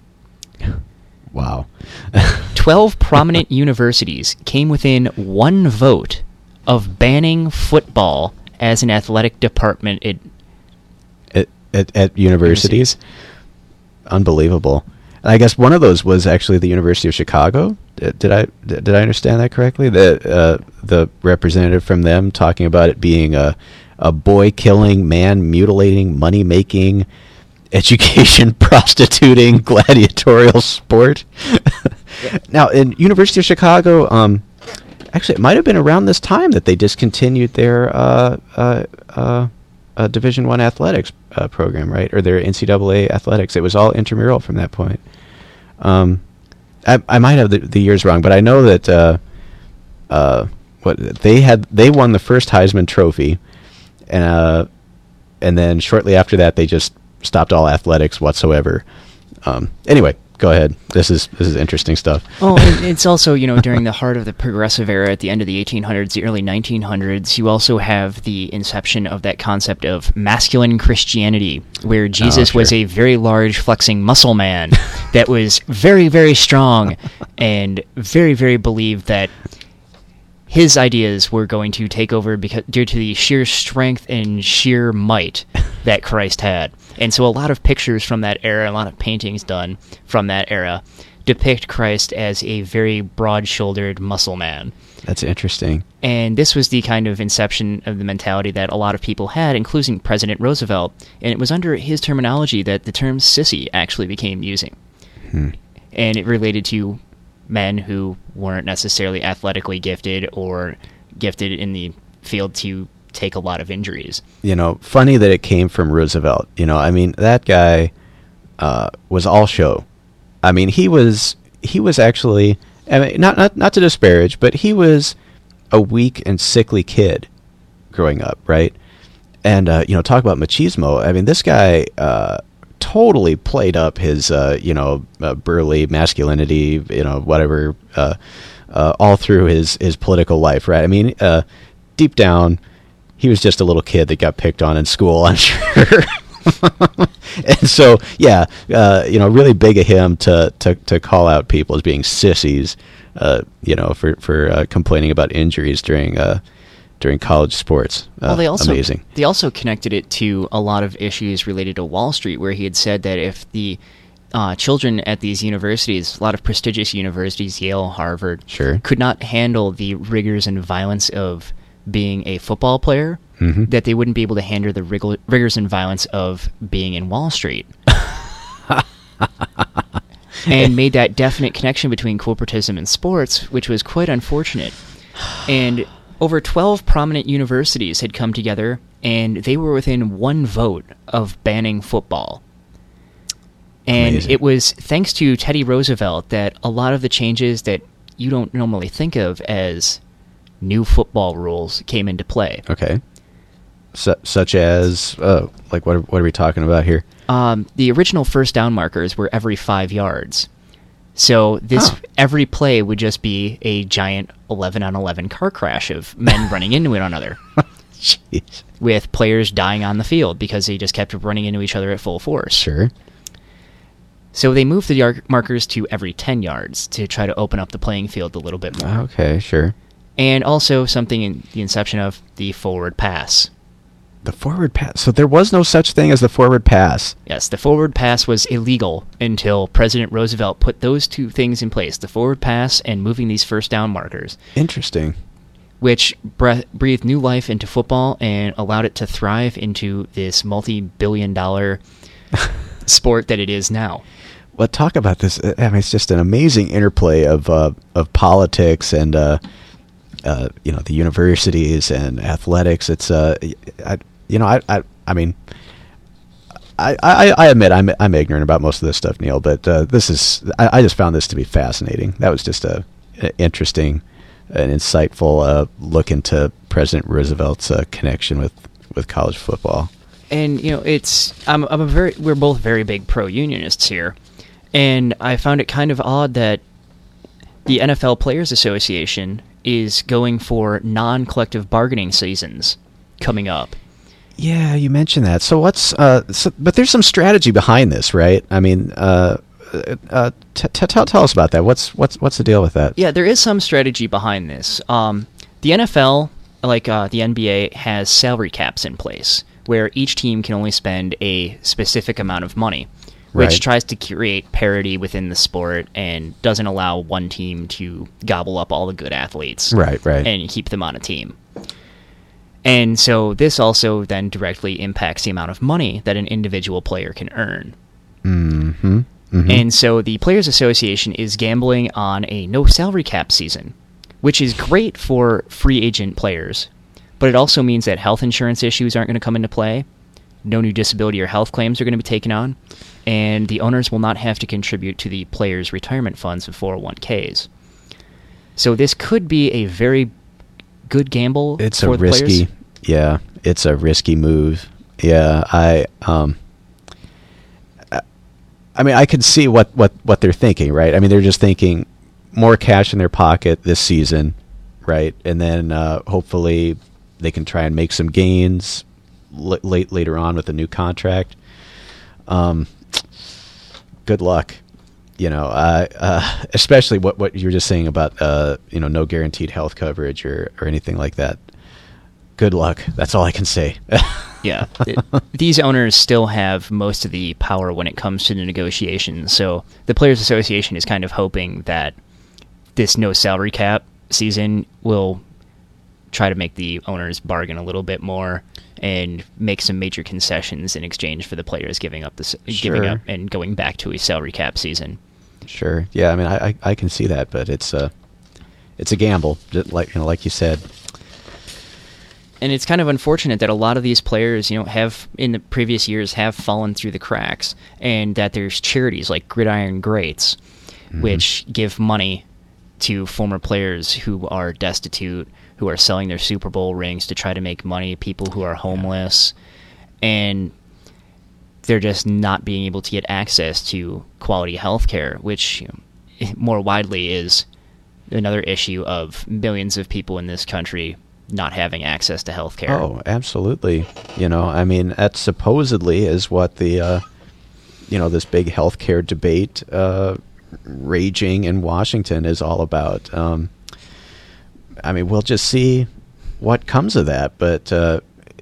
Wow. Twelve prominent universities came within one vote of banning football as an athletic department. It, At, at, at universities? Unbelievable. And I guess one of those was actually the University of Chicago. Did, did I did I understand that correctly? The uh, the representative from them talking about it being a a boy killing, man mutilating, money making, education prostituting, gladiatorial sport. Now, in University of Chicago, um, actually, it might have been around this time that they discontinued their uh, uh, uh, uh, Division One athletics uh, program, right, or their N C double A athletics. It was all intramural from that point. Um, I, I might have the, the years wrong, but I know that uh, uh, what they had they won the first Heisman Trophy, and uh, and then shortly after that they just stopped all athletics whatsoever. Um, anyway, go ahead. This is this is interesting stuff. Oh, and it's also, you know, during the heart of the progressive era at the end of the eighteen hundreds, the early nineteen hundreds, you also have the inception of that concept of masculine Christianity, where Jesus sure. was a very large, flexing muscle man that was very, very strong and very, very believed that his ideas were going to take over because due to the sheer strength and sheer might that Christ had. And so a lot of pictures from that era, a lot of paintings done from that era, depict Christ as a very broad-shouldered muscle man. That's interesting. And this was the kind of inception of the mentality that a lot of people had, including President Roosevelt. And it was under his terminology that the term sissy actually became using. Hmm. And it related to men who weren't necessarily athletically gifted or gifted in the field to take a lot of injuries. You know, funny that it came from Roosevelt. You know, I mean, that guy uh, was all show. I mean, he was he was actually, I mean, not not not to disparage, but he was a weak and sickly kid growing up, right? And uh, you know, talk about machismo. I mean, this guy uh, totally played up his uh, you know uh, burly masculinity, you know, whatever, uh, uh, all through his his political life, right? I mean, uh, deep down, he was just a little kid that got picked on in school, I'm sure. And so, yeah, uh, you know, really big of him to, to, to call out people as being sissies, uh, you know, for for uh, complaining about injuries during uh, during college sports. Uh, well, they also amazing. They also connected it to a lot of issues related to Wall Street, where he had said that if the uh, children at these universities, a lot of prestigious universities, Yale, Harvard, Sure. could not handle the rigors and violence of being a football player, Mm-hmm. that they wouldn't be able to handle the rig- rigors and violence of being in Wall Street. And made that definite connection between corporatism and sports, which was quite unfortunate. And over twelve prominent universities had come together, and they were within one vote of banning football. And Amazing. it was thanks to Teddy Roosevelt that a lot of the changes that you don't normally think of as new football rules came into play. Okay. Su- such as, uh, like, what are, what are we talking about here? Um, the original first down markers were every five yards. So this Huh. every play would just be a giant eleven on eleven car crash of men running into one another, Jeez. with players dying on the field because they just kept running into each other at full force. Sure. So they moved the yard markers to every ten yards to try to open up the playing field a little bit more. Okay, sure. And also something in the inception of the forward pass. The forward pass. So there was no such thing as the forward pass. Yes, the forward pass was illegal until President Roosevelt put those two things in place, the forward pass and moving these first down markers, Interesting. which bre- breathed new life into football and allowed it to thrive into this multi-billion dollar sport that it is now. Well, talk about this. I mean, it's just an amazing interplay of uh, of politics and uh, uh, you know, the universities and athletics. It's uh, I, you know, I, I, I mean, I, I, I admit I'm I'm ignorant about most of this stuff, Neil. But uh, this is I, I just found this to be fascinating. That was just a, a interesting, an insightful uh, look into President Roosevelt's uh, connection with, with college football. And you know, it's I'm I'm a very we're both very big pro unionists here, and I found it kind of odd that the N F L Players Association is going for non-collective bargaining seasons coming up. Yeah, you mentioned that. So what's uh? So, but there's some strategy behind this, right? I mean, uh, uh, t- t- tell tell us about that. What's what's what's the deal with that? Yeah, there is some strategy behind this. Um, the N F L, like uh, the N B A, has salary caps in place where each team can only spend a specific amount of money, which Right. tries to create parity within the sport and doesn't allow one team to gobble up all the good athletes Right, right. and keep them on a team. And so this also then directly impacts the amount of money that an individual player can earn. Mm-hmm. Mm-hmm. And so the Players Association is gambling on a no salary cap season, which is great for free agent players, but it also means that health insurance issues aren't going to come into play, no new disability or health claims are going to be taken on, and the owners will not have to contribute to the players' retirement funds and four oh one k's. So this could be a very good gamble It's for a the risky, players. yeah. It's a risky move. Yeah, I um. I mean, I can see what, what, what they're thinking, right? I mean, they're just thinking more cash in their pocket this season, right? And then uh, hopefully they can try and make some gains l- late later on with a new contract. Um, good luck, you know. Uh, uh, especially what, what you were just saying about uh, you know, no guaranteed health coverage or, or anything like that. Good luck. That's all I can say. Yeah, it, these owners still have most of the power when it comes to the negotiations. So the Players Association is kind of hoping that this no salary cap season will try to make the owners bargain a little bit more and make some major concessions in exchange for the players giving up the s giving Sure. up and going back to a salary cap season. Sure. Yeah. I mean, I, I, I can see that, but it's a it's a gamble, just like you know, like you said. And it's kind of unfortunate that a lot of these players, you know, have in the previous years have fallen through the cracks, and that there's charities like Gridiron Greats, Mm-hmm. which give money to former players who are destitute, who are selling their Super Bowl rings to try to make money, people who are homeless, and they're just not being able to get access to quality health care, which you know, more widely is another issue of millions of people in this country not having access to health care. Oh, absolutely. You know, I mean, that supposedly is what the, uh, you know, this big healthcare debate uh, raging in Washington is all about. Um, I mean, we'll just see what comes of that. But, uh,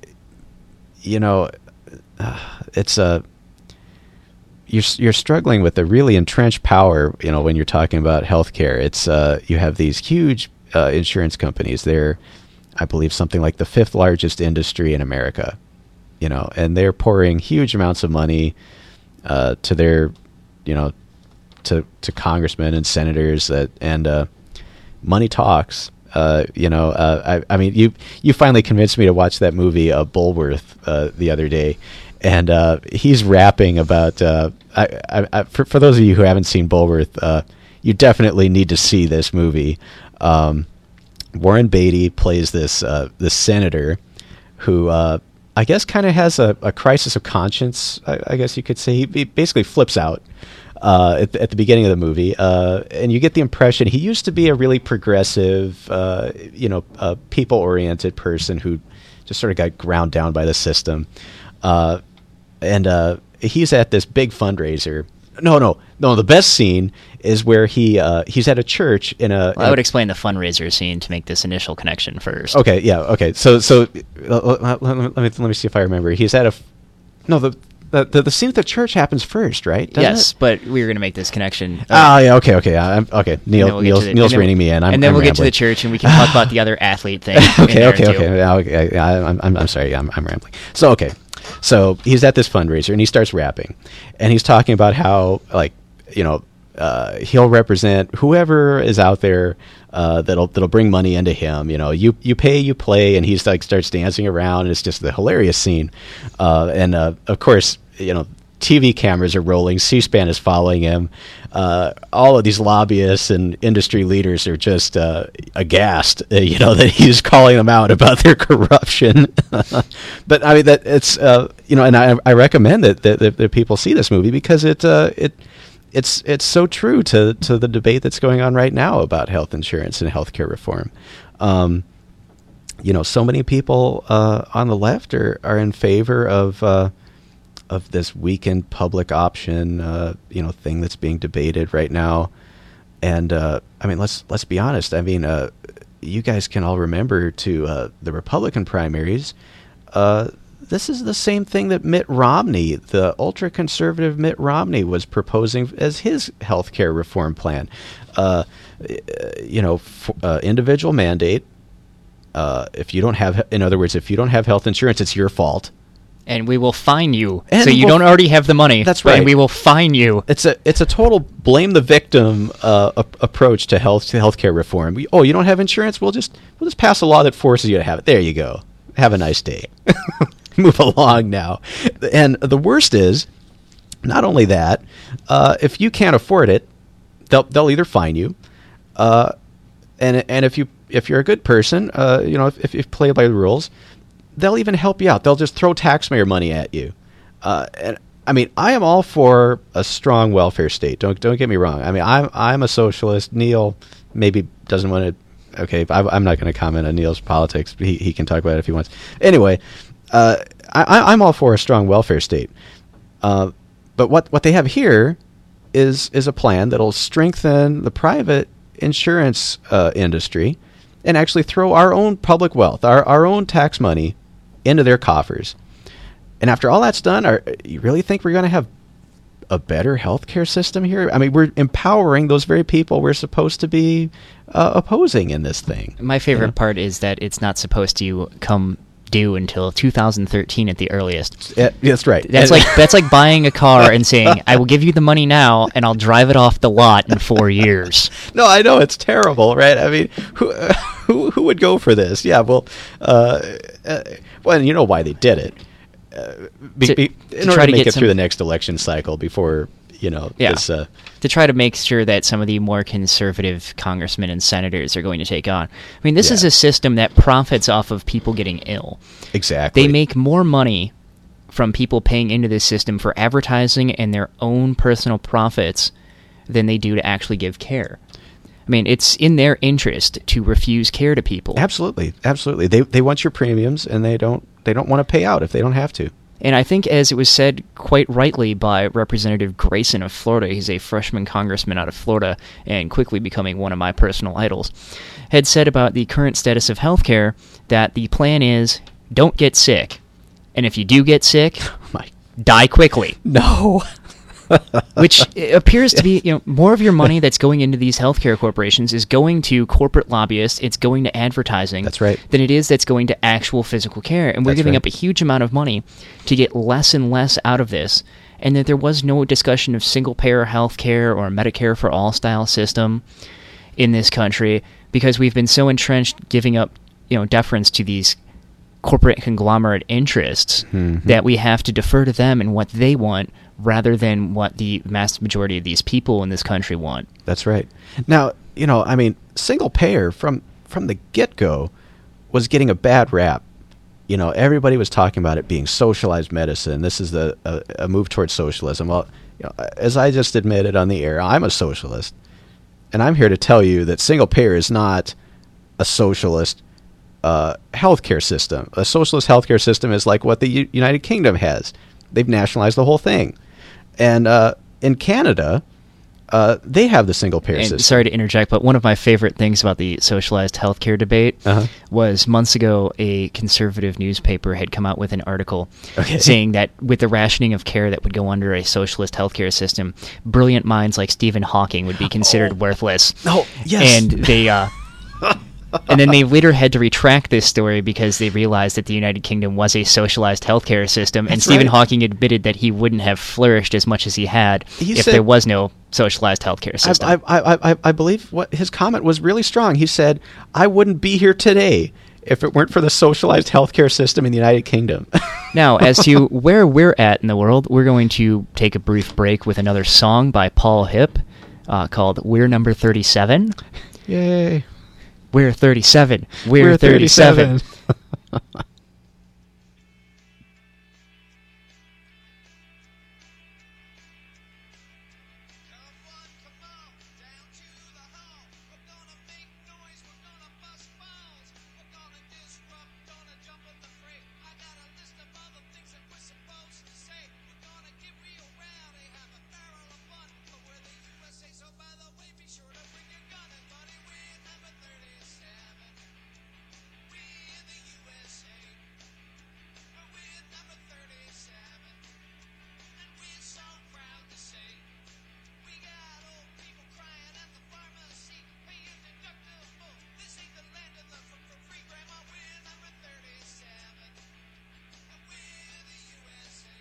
you know, uh, it's a... You're you're struggling with a really entrenched power, you know, when you're talking about healthcare. It's uh, you have these huge uh, insurance companies. They're, I believe, something like the fifth largest industry in America, you know, and they're pouring huge amounts of money uh, to their, you know, to to congressmen and senators that and uh, money talks. Uh, you know, uh, I, I mean, you you finally convinced me to watch that movie, uh, Bulworth, uh, the other day. And uh, he's rapping about. Uh, I, I, I, for, for those of you who haven't seen Bulworth, uh, you definitely need to see this movie. Um, Warren Beatty plays this uh, this senator who uh, I guess kind of has a, a crisis of conscience. I, I guess you could say he, he basically flips out uh, at, the, at the beginning of the movie, uh, and you get the impression he used to be a really progressive, uh, you know, uh, people oriented person who just sort of got ground down by the system. Uh, and uh, he's at this big fundraiser. No, no, no. The best scene is where he uh, he's at a church in a. Well, I would explain the fundraiser scene to make this initial connection first. Okay, yeah, okay. So, so uh, let, let, let me let me see if I remember. He's at a. F- no, the, the the the scene at the church happens first, right? Doesn't yes, it? but we were going to make this connection. Oh, yeah. Okay, okay. I'm, okay. And then Neil, we'll get Neil's, to the- Neil's and then- reining me in. I'm, and then I'm we'll get to the rambling. church, and we can talk about the other athlete thing. in okay, there, okay, too. okay, yeah, okay. yeah, I'm, I'm, I'm sorry. I'm, I'm rambling. So, okay. So he's at this fundraiser and he starts rapping, and he's talking about how, like, you know, uh, he'll represent whoever is out there uh, that'll that'll bring money into him. You know, you you pay, you play, and he's like starts dancing around, and it's just a hilarious scene. Uh, and uh, of course, you know, T V cameras are rolling. C-SPAN is following him. Uh, all of these lobbyists and industry leaders are just uh, aghast, uh, you know, that he's calling them out about their corruption. But I mean, that it's uh, you know, and I, I recommend that, that that that people see this movie because it uh, it it's it's so true to to the debate that's going on right now about health insurance and healthcare reform. Um, you know, so many people uh, on the left are are in favor of. Uh, of this weakened public option, uh, you know, thing that's being debated right now. And, uh, I mean, let's, let's be honest. I mean, uh, you guys can all remember to, uh, the Republican primaries. Uh, this is the same thing that Mitt Romney, the ultra conservative Mitt Romney, was proposing as his healthcare reform plan. Uh, you know, f- uh, individual mandate. Uh, if you don't have, in other words, if you don't have health insurance, it's your fault. And we will fine you. And so you we'll, don't already have the money. That's right. And we will fine you. It's a it's a total blame the victim uh, a- approach to health to healthcare reform. We, oh, you don't have insurance? We'll just we'll just pass a law that forces you to have it. There you go. Have a nice day. Move along now. And the worst is, not only that, uh, if you can't afford it, they'll they'll either fine you, uh, and and if you if you're a good person, uh, you know, if if you play by the rules, they'll even help you out. They'll just throw taxpayer money at you. Uh, and I mean, I am all for a strong welfare state. Don't don't get me wrong. I mean, I'm I'm a socialist. Neil maybe doesn't want to. Okay, I, I'm not going to comment on Neil's politics. He he can talk about it if he wants. Anyway, uh, I, I'm all for a strong welfare state. Uh, but what what they have here is is a plan that'll strengthen the private insurance uh, industry and actually throw our own public wealth, our our own tax money, into their coffers. And after all that's done, are you really think we're going to have a better healthcare system here? I mean, we're empowering those very people we're supposed to be uh, opposing in this thing. My favorite you know? part is that it's not supposed to come due until two thousand thirteen at the earliest. Yeah, that's right. That's like that's like buying a car and saying, "I will give you the money now, and I'll drive it off the lot in four years." No, I know it's terrible, right? I mean, who uh, who who would go for this? Yeah, well, uh, uh, well, and you know why they did it. Uh, be, To- be, to in order try to to make get it through some- the next election cycle before, you know, Yeah. this, uh, to try to make sure that some of the more conservative congressmen and senators are going to take on. I mean, this Yeah. is a system that profits off of people getting ill. exactly. They make more money from people paying into this system for advertising and their own personal profits than they do to actually give care. I mean, it's in their interest to refuse care to people. Absolutely, absolutely. They they want your premiums, and they don't they don't want to pay out if they don't have to. And I think, as it was said quite rightly by Representative Grayson of Florida, he's a freshman congressman out of Florida and quickly becoming one of my personal idols, had said about the current status of healthcare that the plan is don't get sick. And if you do get sick, My die quickly. no. Which appears to be, you know, more of your money that's going into these healthcare corporations is going to corporate lobbyists, it's going to advertising. That's right. Than it is that's going to actual physical care. And we're That's giving right. up a huge amount of money to get less and less out of this. And that there was no discussion of single-payer healthcare or Medicare for all style system in this country because we've been so entrenched giving up, you know, deference to these corporate conglomerate interests Mhm. that we have to defer to them and what they want rather than what the mass majority of these people in this country want. That's right. Now, you know, I mean, single payer from from the get-go was getting a bad rap. You know, everybody was talking about it being socialized medicine. This is the a, a move towards socialism. Well, you know, as I just admitted on the air, I'm a socialist, and I'm here to tell you that single payer is not a socialist uh, healthcare system. A socialist healthcare system is like what the U- United Kingdom has. They've nationalized the whole thing, and uh, in Canada, uh, they have the single payer And system. sorry to interject, but one of my favorite things about the socialized healthcare debate Uh-huh. was months ago a conservative newspaper had come out with an article Okay. saying that with the rationing of care that would go under a socialist healthcare system, brilliant minds like Stephen Hawking would be considered worthless. Oh, yes. And they uh, And then they later had to retract this story because they realized that the United Kingdom was a socialized healthcare system, and That's Stephen right. Hawking admitted that he wouldn't have flourished as much as he had He if said- there was no socialized healthcare system. I, I, I, I believe what his comment was really strong. He said, "I wouldn't be here today if it weren't for the socialized healthcare system in the United Kingdom." Now, as to where we're at in the world, we're going to take a brief break with another song by Paul Hipp uh, called We're Number thirty-seven. Yay. We're thirty-seven. We're, We're thirty-seven. thirty-seven. Come on, come on, down to the hall. We're gonna make noise, we're gonna bust balls. We're gonna disrupt, gonna jump in the fray. I got a list of all the things that we're supposed to say. We're gonna get real rowdy, have a barrel of fun. But we're the U S A, so by the way, be sure to bring your gun. And buddy, we're number thirty-seven. We in the U S A. We're number thirty-seven. And we're so proud to say. We got old people crying at the pharmacy, paying deductible. This ain't the land of the for, for free, Grandma. We're number thirty-seven, and we're the U S A.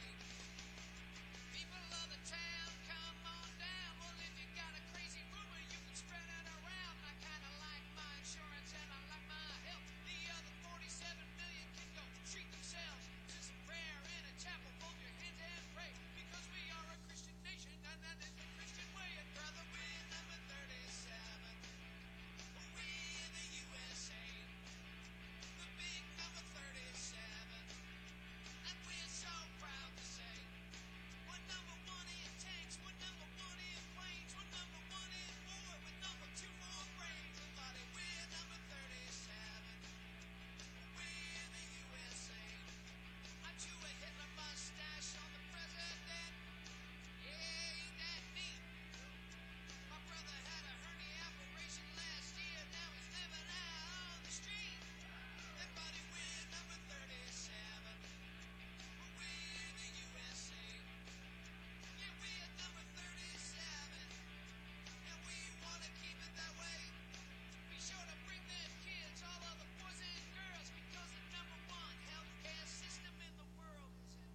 People of the town, come on down. Well, if you got a crazy rumor, you can spread it around. I kinda like my insurance and I like my health. The other forty-seven million can go treat themselves to some prayer in a chapel. Fold your hands and pray, because we are a Christian nation, and that is the Christian way. And brother, we're number thirty-seven. We in the U S A, the big number thirty-seven, and we're so proud to say we're number one in tanks, we're number one in planes, we're number one in war, with number two for brains. And buddy, we're number thirty-seven. We're in the U S A. I chew a Hitler mustache on the president. Yeah, ain't that neat? My brother had a hernia operation last year. Now he's living out on the street. And buddy, we're number thirty-seven. We're in the U S A. Yeah, we're number thirty-seven. And we want to keep it that way. Be sure to bring them kids, all of the boys and girls, because the number one healthcare system in the world is in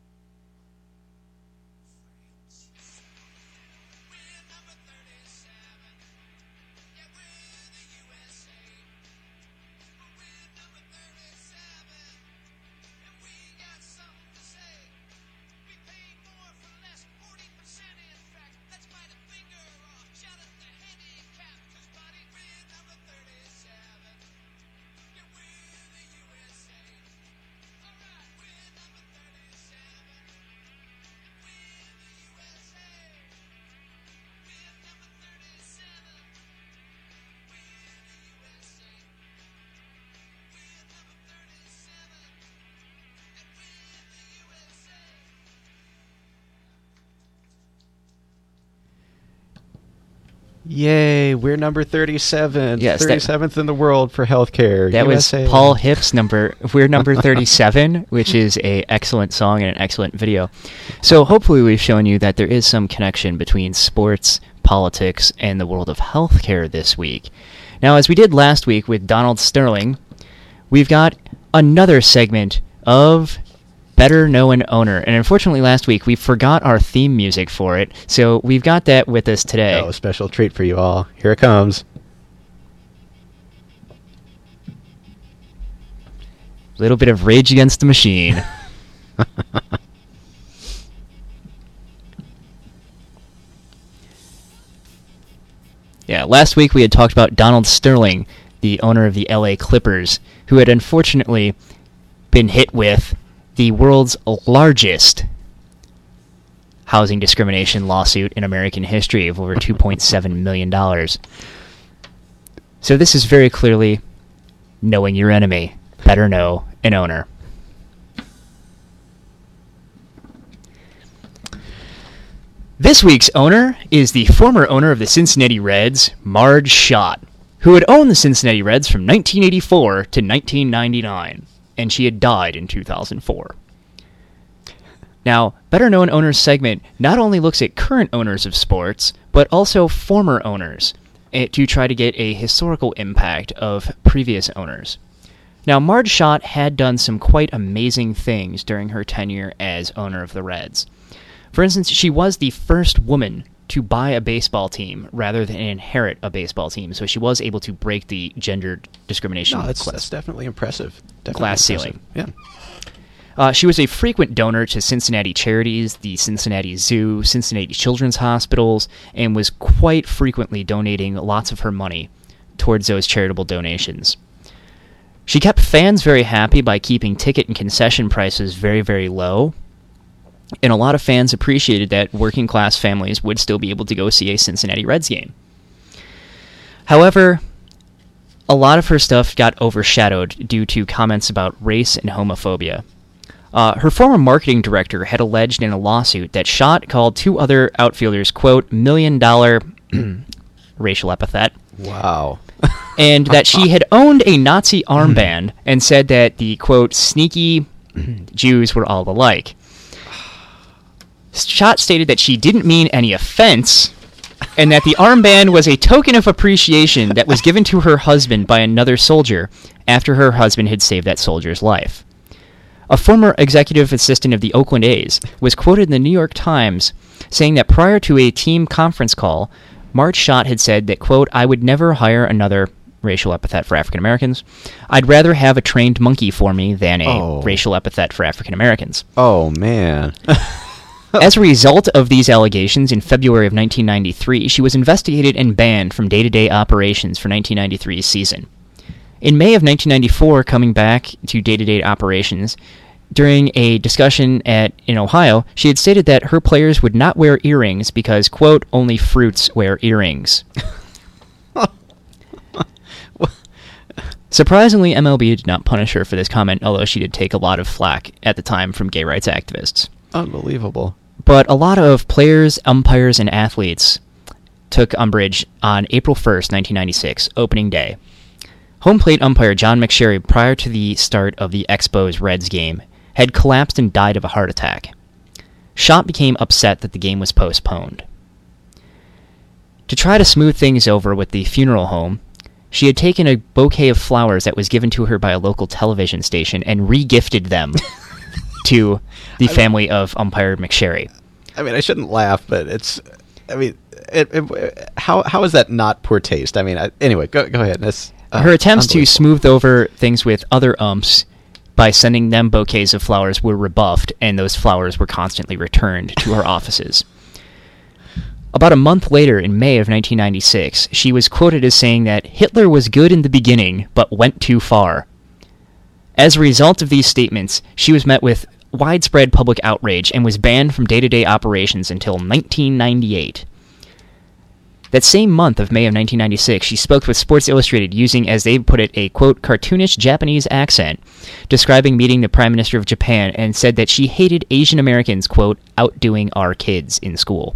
France. We're number thirty-seven. Yeah, we're the U S A. We're number thirty-seven. And we got something to say. We pay more for less, forty percent in fact. Let's bite a finger off. Shout at the handicap, 'cause buddy, we're number thirty-seven. Yeah, we're the U S A. Alright, we're number thirty-seven. And we're the U S A. We're number thirty-seven. We're the U S A. We're number thirty-seven. And we're the U S A. Yay, we're number thirty-seven. Yes, that- thirty-seventh in the world for healthcare. That U was S A. Paul Hipp's number. We're number thirty-seven, which is a excellent song and an excellent video. So hopefully we've shown you that there is some connection between sports, politics, and the world of healthcare this week. Now, as we did last week with Donald Sterling, we've got another segment of Better Know an Owner. And unfortunately last week we forgot our theme music for it, so we've got that with us today. Oh, a special treat for you all. Here it comes. Little bit of Rage Against the Machine. Yeah, last week we had talked about Donald Sterling, the owner of the L A Clippers, who had unfortunately been hit with the world's largest housing discrimination lawsuit in American history of over two point seven million dollars. So this is very clearly knowing your enemy. Better know an owner. This week's owner is the former owner of the Cincinnati Reds, Marge Schott, who had owned the Cincinnati Reds from nineteen eighty-four to nineteen ninety-nine, and she had died in two thousand four. Now, Better Known Owners segment not only looks at current owners of sports, but also former owners. eh, to try to get a historical impact of previous owners. Now, Marge Schott had done some quite amazing things during her tenure as owner of the Reds. For instance, she was the first woman to buy a baseball team rather than inherit a baseball team, so she was able to break the gender discrimination No, that's, class, that's definitely impressive. Definitely glass impressive. ceiling. Yeah. Uh, she was a frequent donor to Cincinnati charities, the Cincinnati Zoo, Cincinnati Children's Hospitals, and was quite frequently donating lots of her money towards those charitable donations. She kept fans very happy by keeping ticket and concession prices very, very low, and a lot of fans appreciated that working-class families would still be able to go see a Cincinnati Reds game. However, a lot of her stuff got overshadowed due to comments about race and homophobia. Uh, her former marketing director had alleged in a lawsuit that Schott called two other outfielders, quote, million-dollar racial epithet, Wow. and that she had owned a Nazi armband and said that the, quote, sneaky Jews were all alike. Schott stated that she didn't mean any offense, and that the armband was a token of appreciation that was given to her husband by another soldier after her husband had saved that soldier's life. A former executive assistant of the Oakland A's was quoted in the New York Times saying that prior to a team conference call, Marge Schott had said that, quote, I would never hire another racial epithet for African Americans. I'd rather have a trained monkey for me than a Oh. racial epithet for African Americans. Oh, man. As a result of these allegations, in February of nineteen ninety-three, she was investigated and banned from day-to-day operations for nineteen ninety-three's season. In May of nineteen ninety-four, coming back to day-to-day operations, during a discussion at in Ohio, she had stated that her players would not wear earrings because, quote, only fruits wear earrings. Surprisingly, M L B did not punish her for this comment, although she did take a lot of flack at the time from gay rights activists. Unbelievable. But a lot of players, umpires, and athletes took umbrage on April first, nineteen ninety-six, opening day. Home plate umpire John McSherry, prior to the start of the Expos-Reds game, had collapsed and died of a heart attack. Schott became upset that the game was postponed. To try to smooth things over with the funeral home, she had taken a bouquet of flowers that was given to her by a local television station and re-gifted them to the family of umpire McSherry. I mean, I shouldn't laugh, but it's. I mean, it, it, how how is that not poor taste? I mean, I, anyway, go go ahead. It's, uh, Her attempts to unbelievable. smooth over things with other umps by sending them bouquets of flowers were rebuffed, and those flowers were constantly returned to her offices. About a month later, in May of nineteen ninety-six, she was quoted as saying that Hitler was good in the beginning, but went too far. As a result of these statements, she was met with widespread public outrage and was banned from day-to-day operations until nineteen ninety-eight. That same month of May of nineteen ninety-six, she spoke with Sports Illustrated using, as they put it, a, quote, cartoonish Japanese accent, describing meeting the Prime Minister of Japan, and said that she hated Asian Americans, quote, outdoing our kids in school.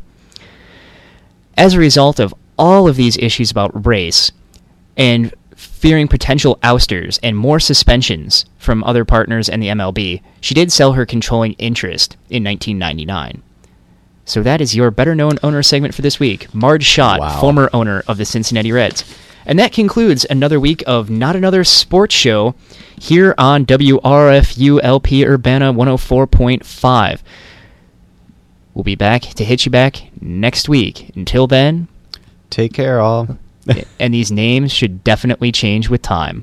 As a result of all of these issues about race, and fearing potential ousters and more suspensions from other partners and the M L B, she did sell her controlling interest in nineteen ninety-nine. So that is your better-known owner segment for this week. Marge Schott, Wow. former owner of the Cincinnati Reds. And that concludes another week of Not Another Sports Show here on W R F U L P Urbana one oh four point five. We'll be back to hit you back next week. Until then, Take care, all. and these names should definitely change with time.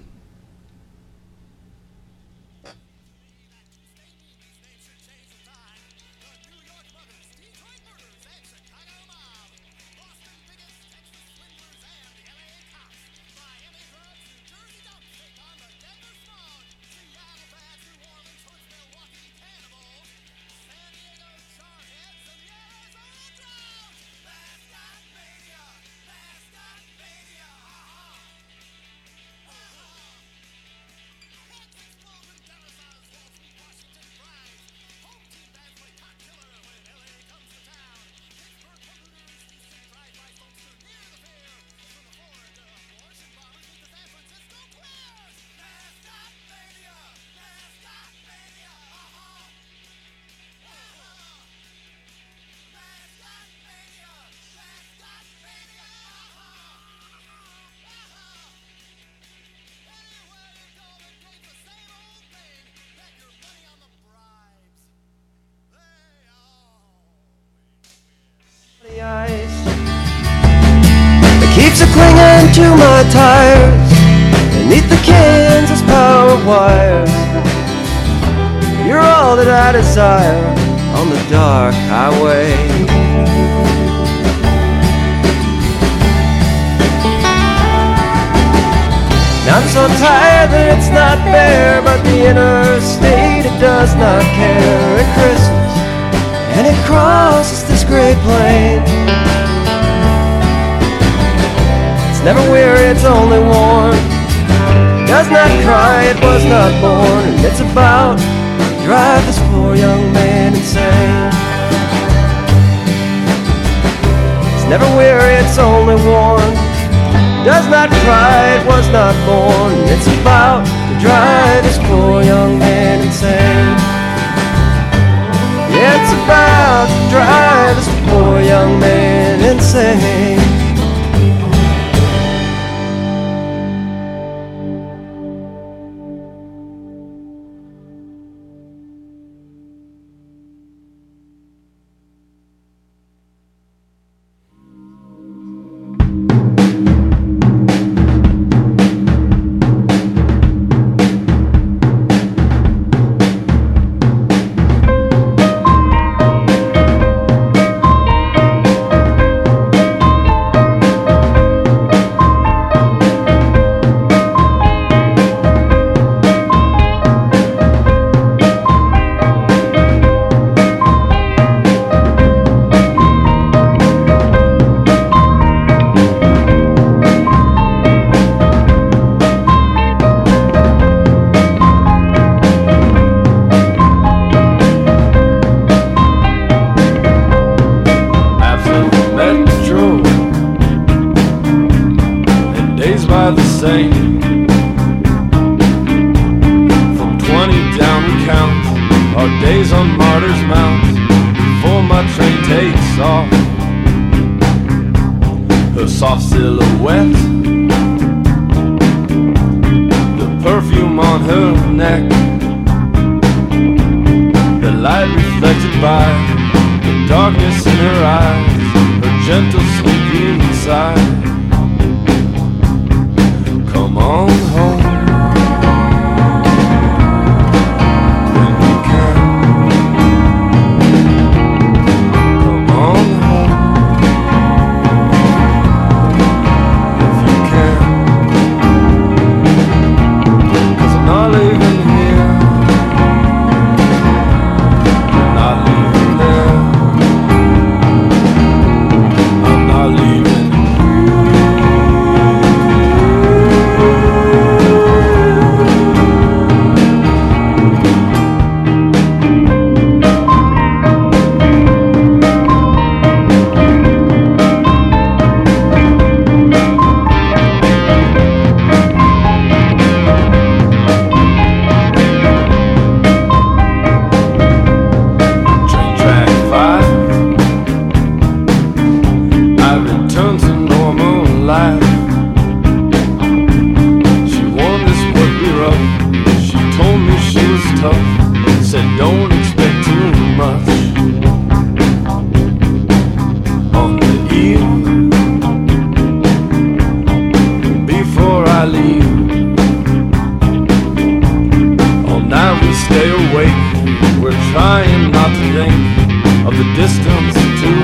to my tires beneath the Kansas power wires. You're all that I desire on the dark highway. Now I'm so tired that it's not fair, but the interstate, it does not care. At Christmas, and it crosses this great plain. It's never weary, it's only worn. Does not cry, it was not born. And it's about to drive this poor young man insane. It's never weary, it's only worn. Does not cry, it was not born. And it's about to drive this poor young man insane. It's about to drive this poor young man insane. Stay awake, we're trying not to think of the distance to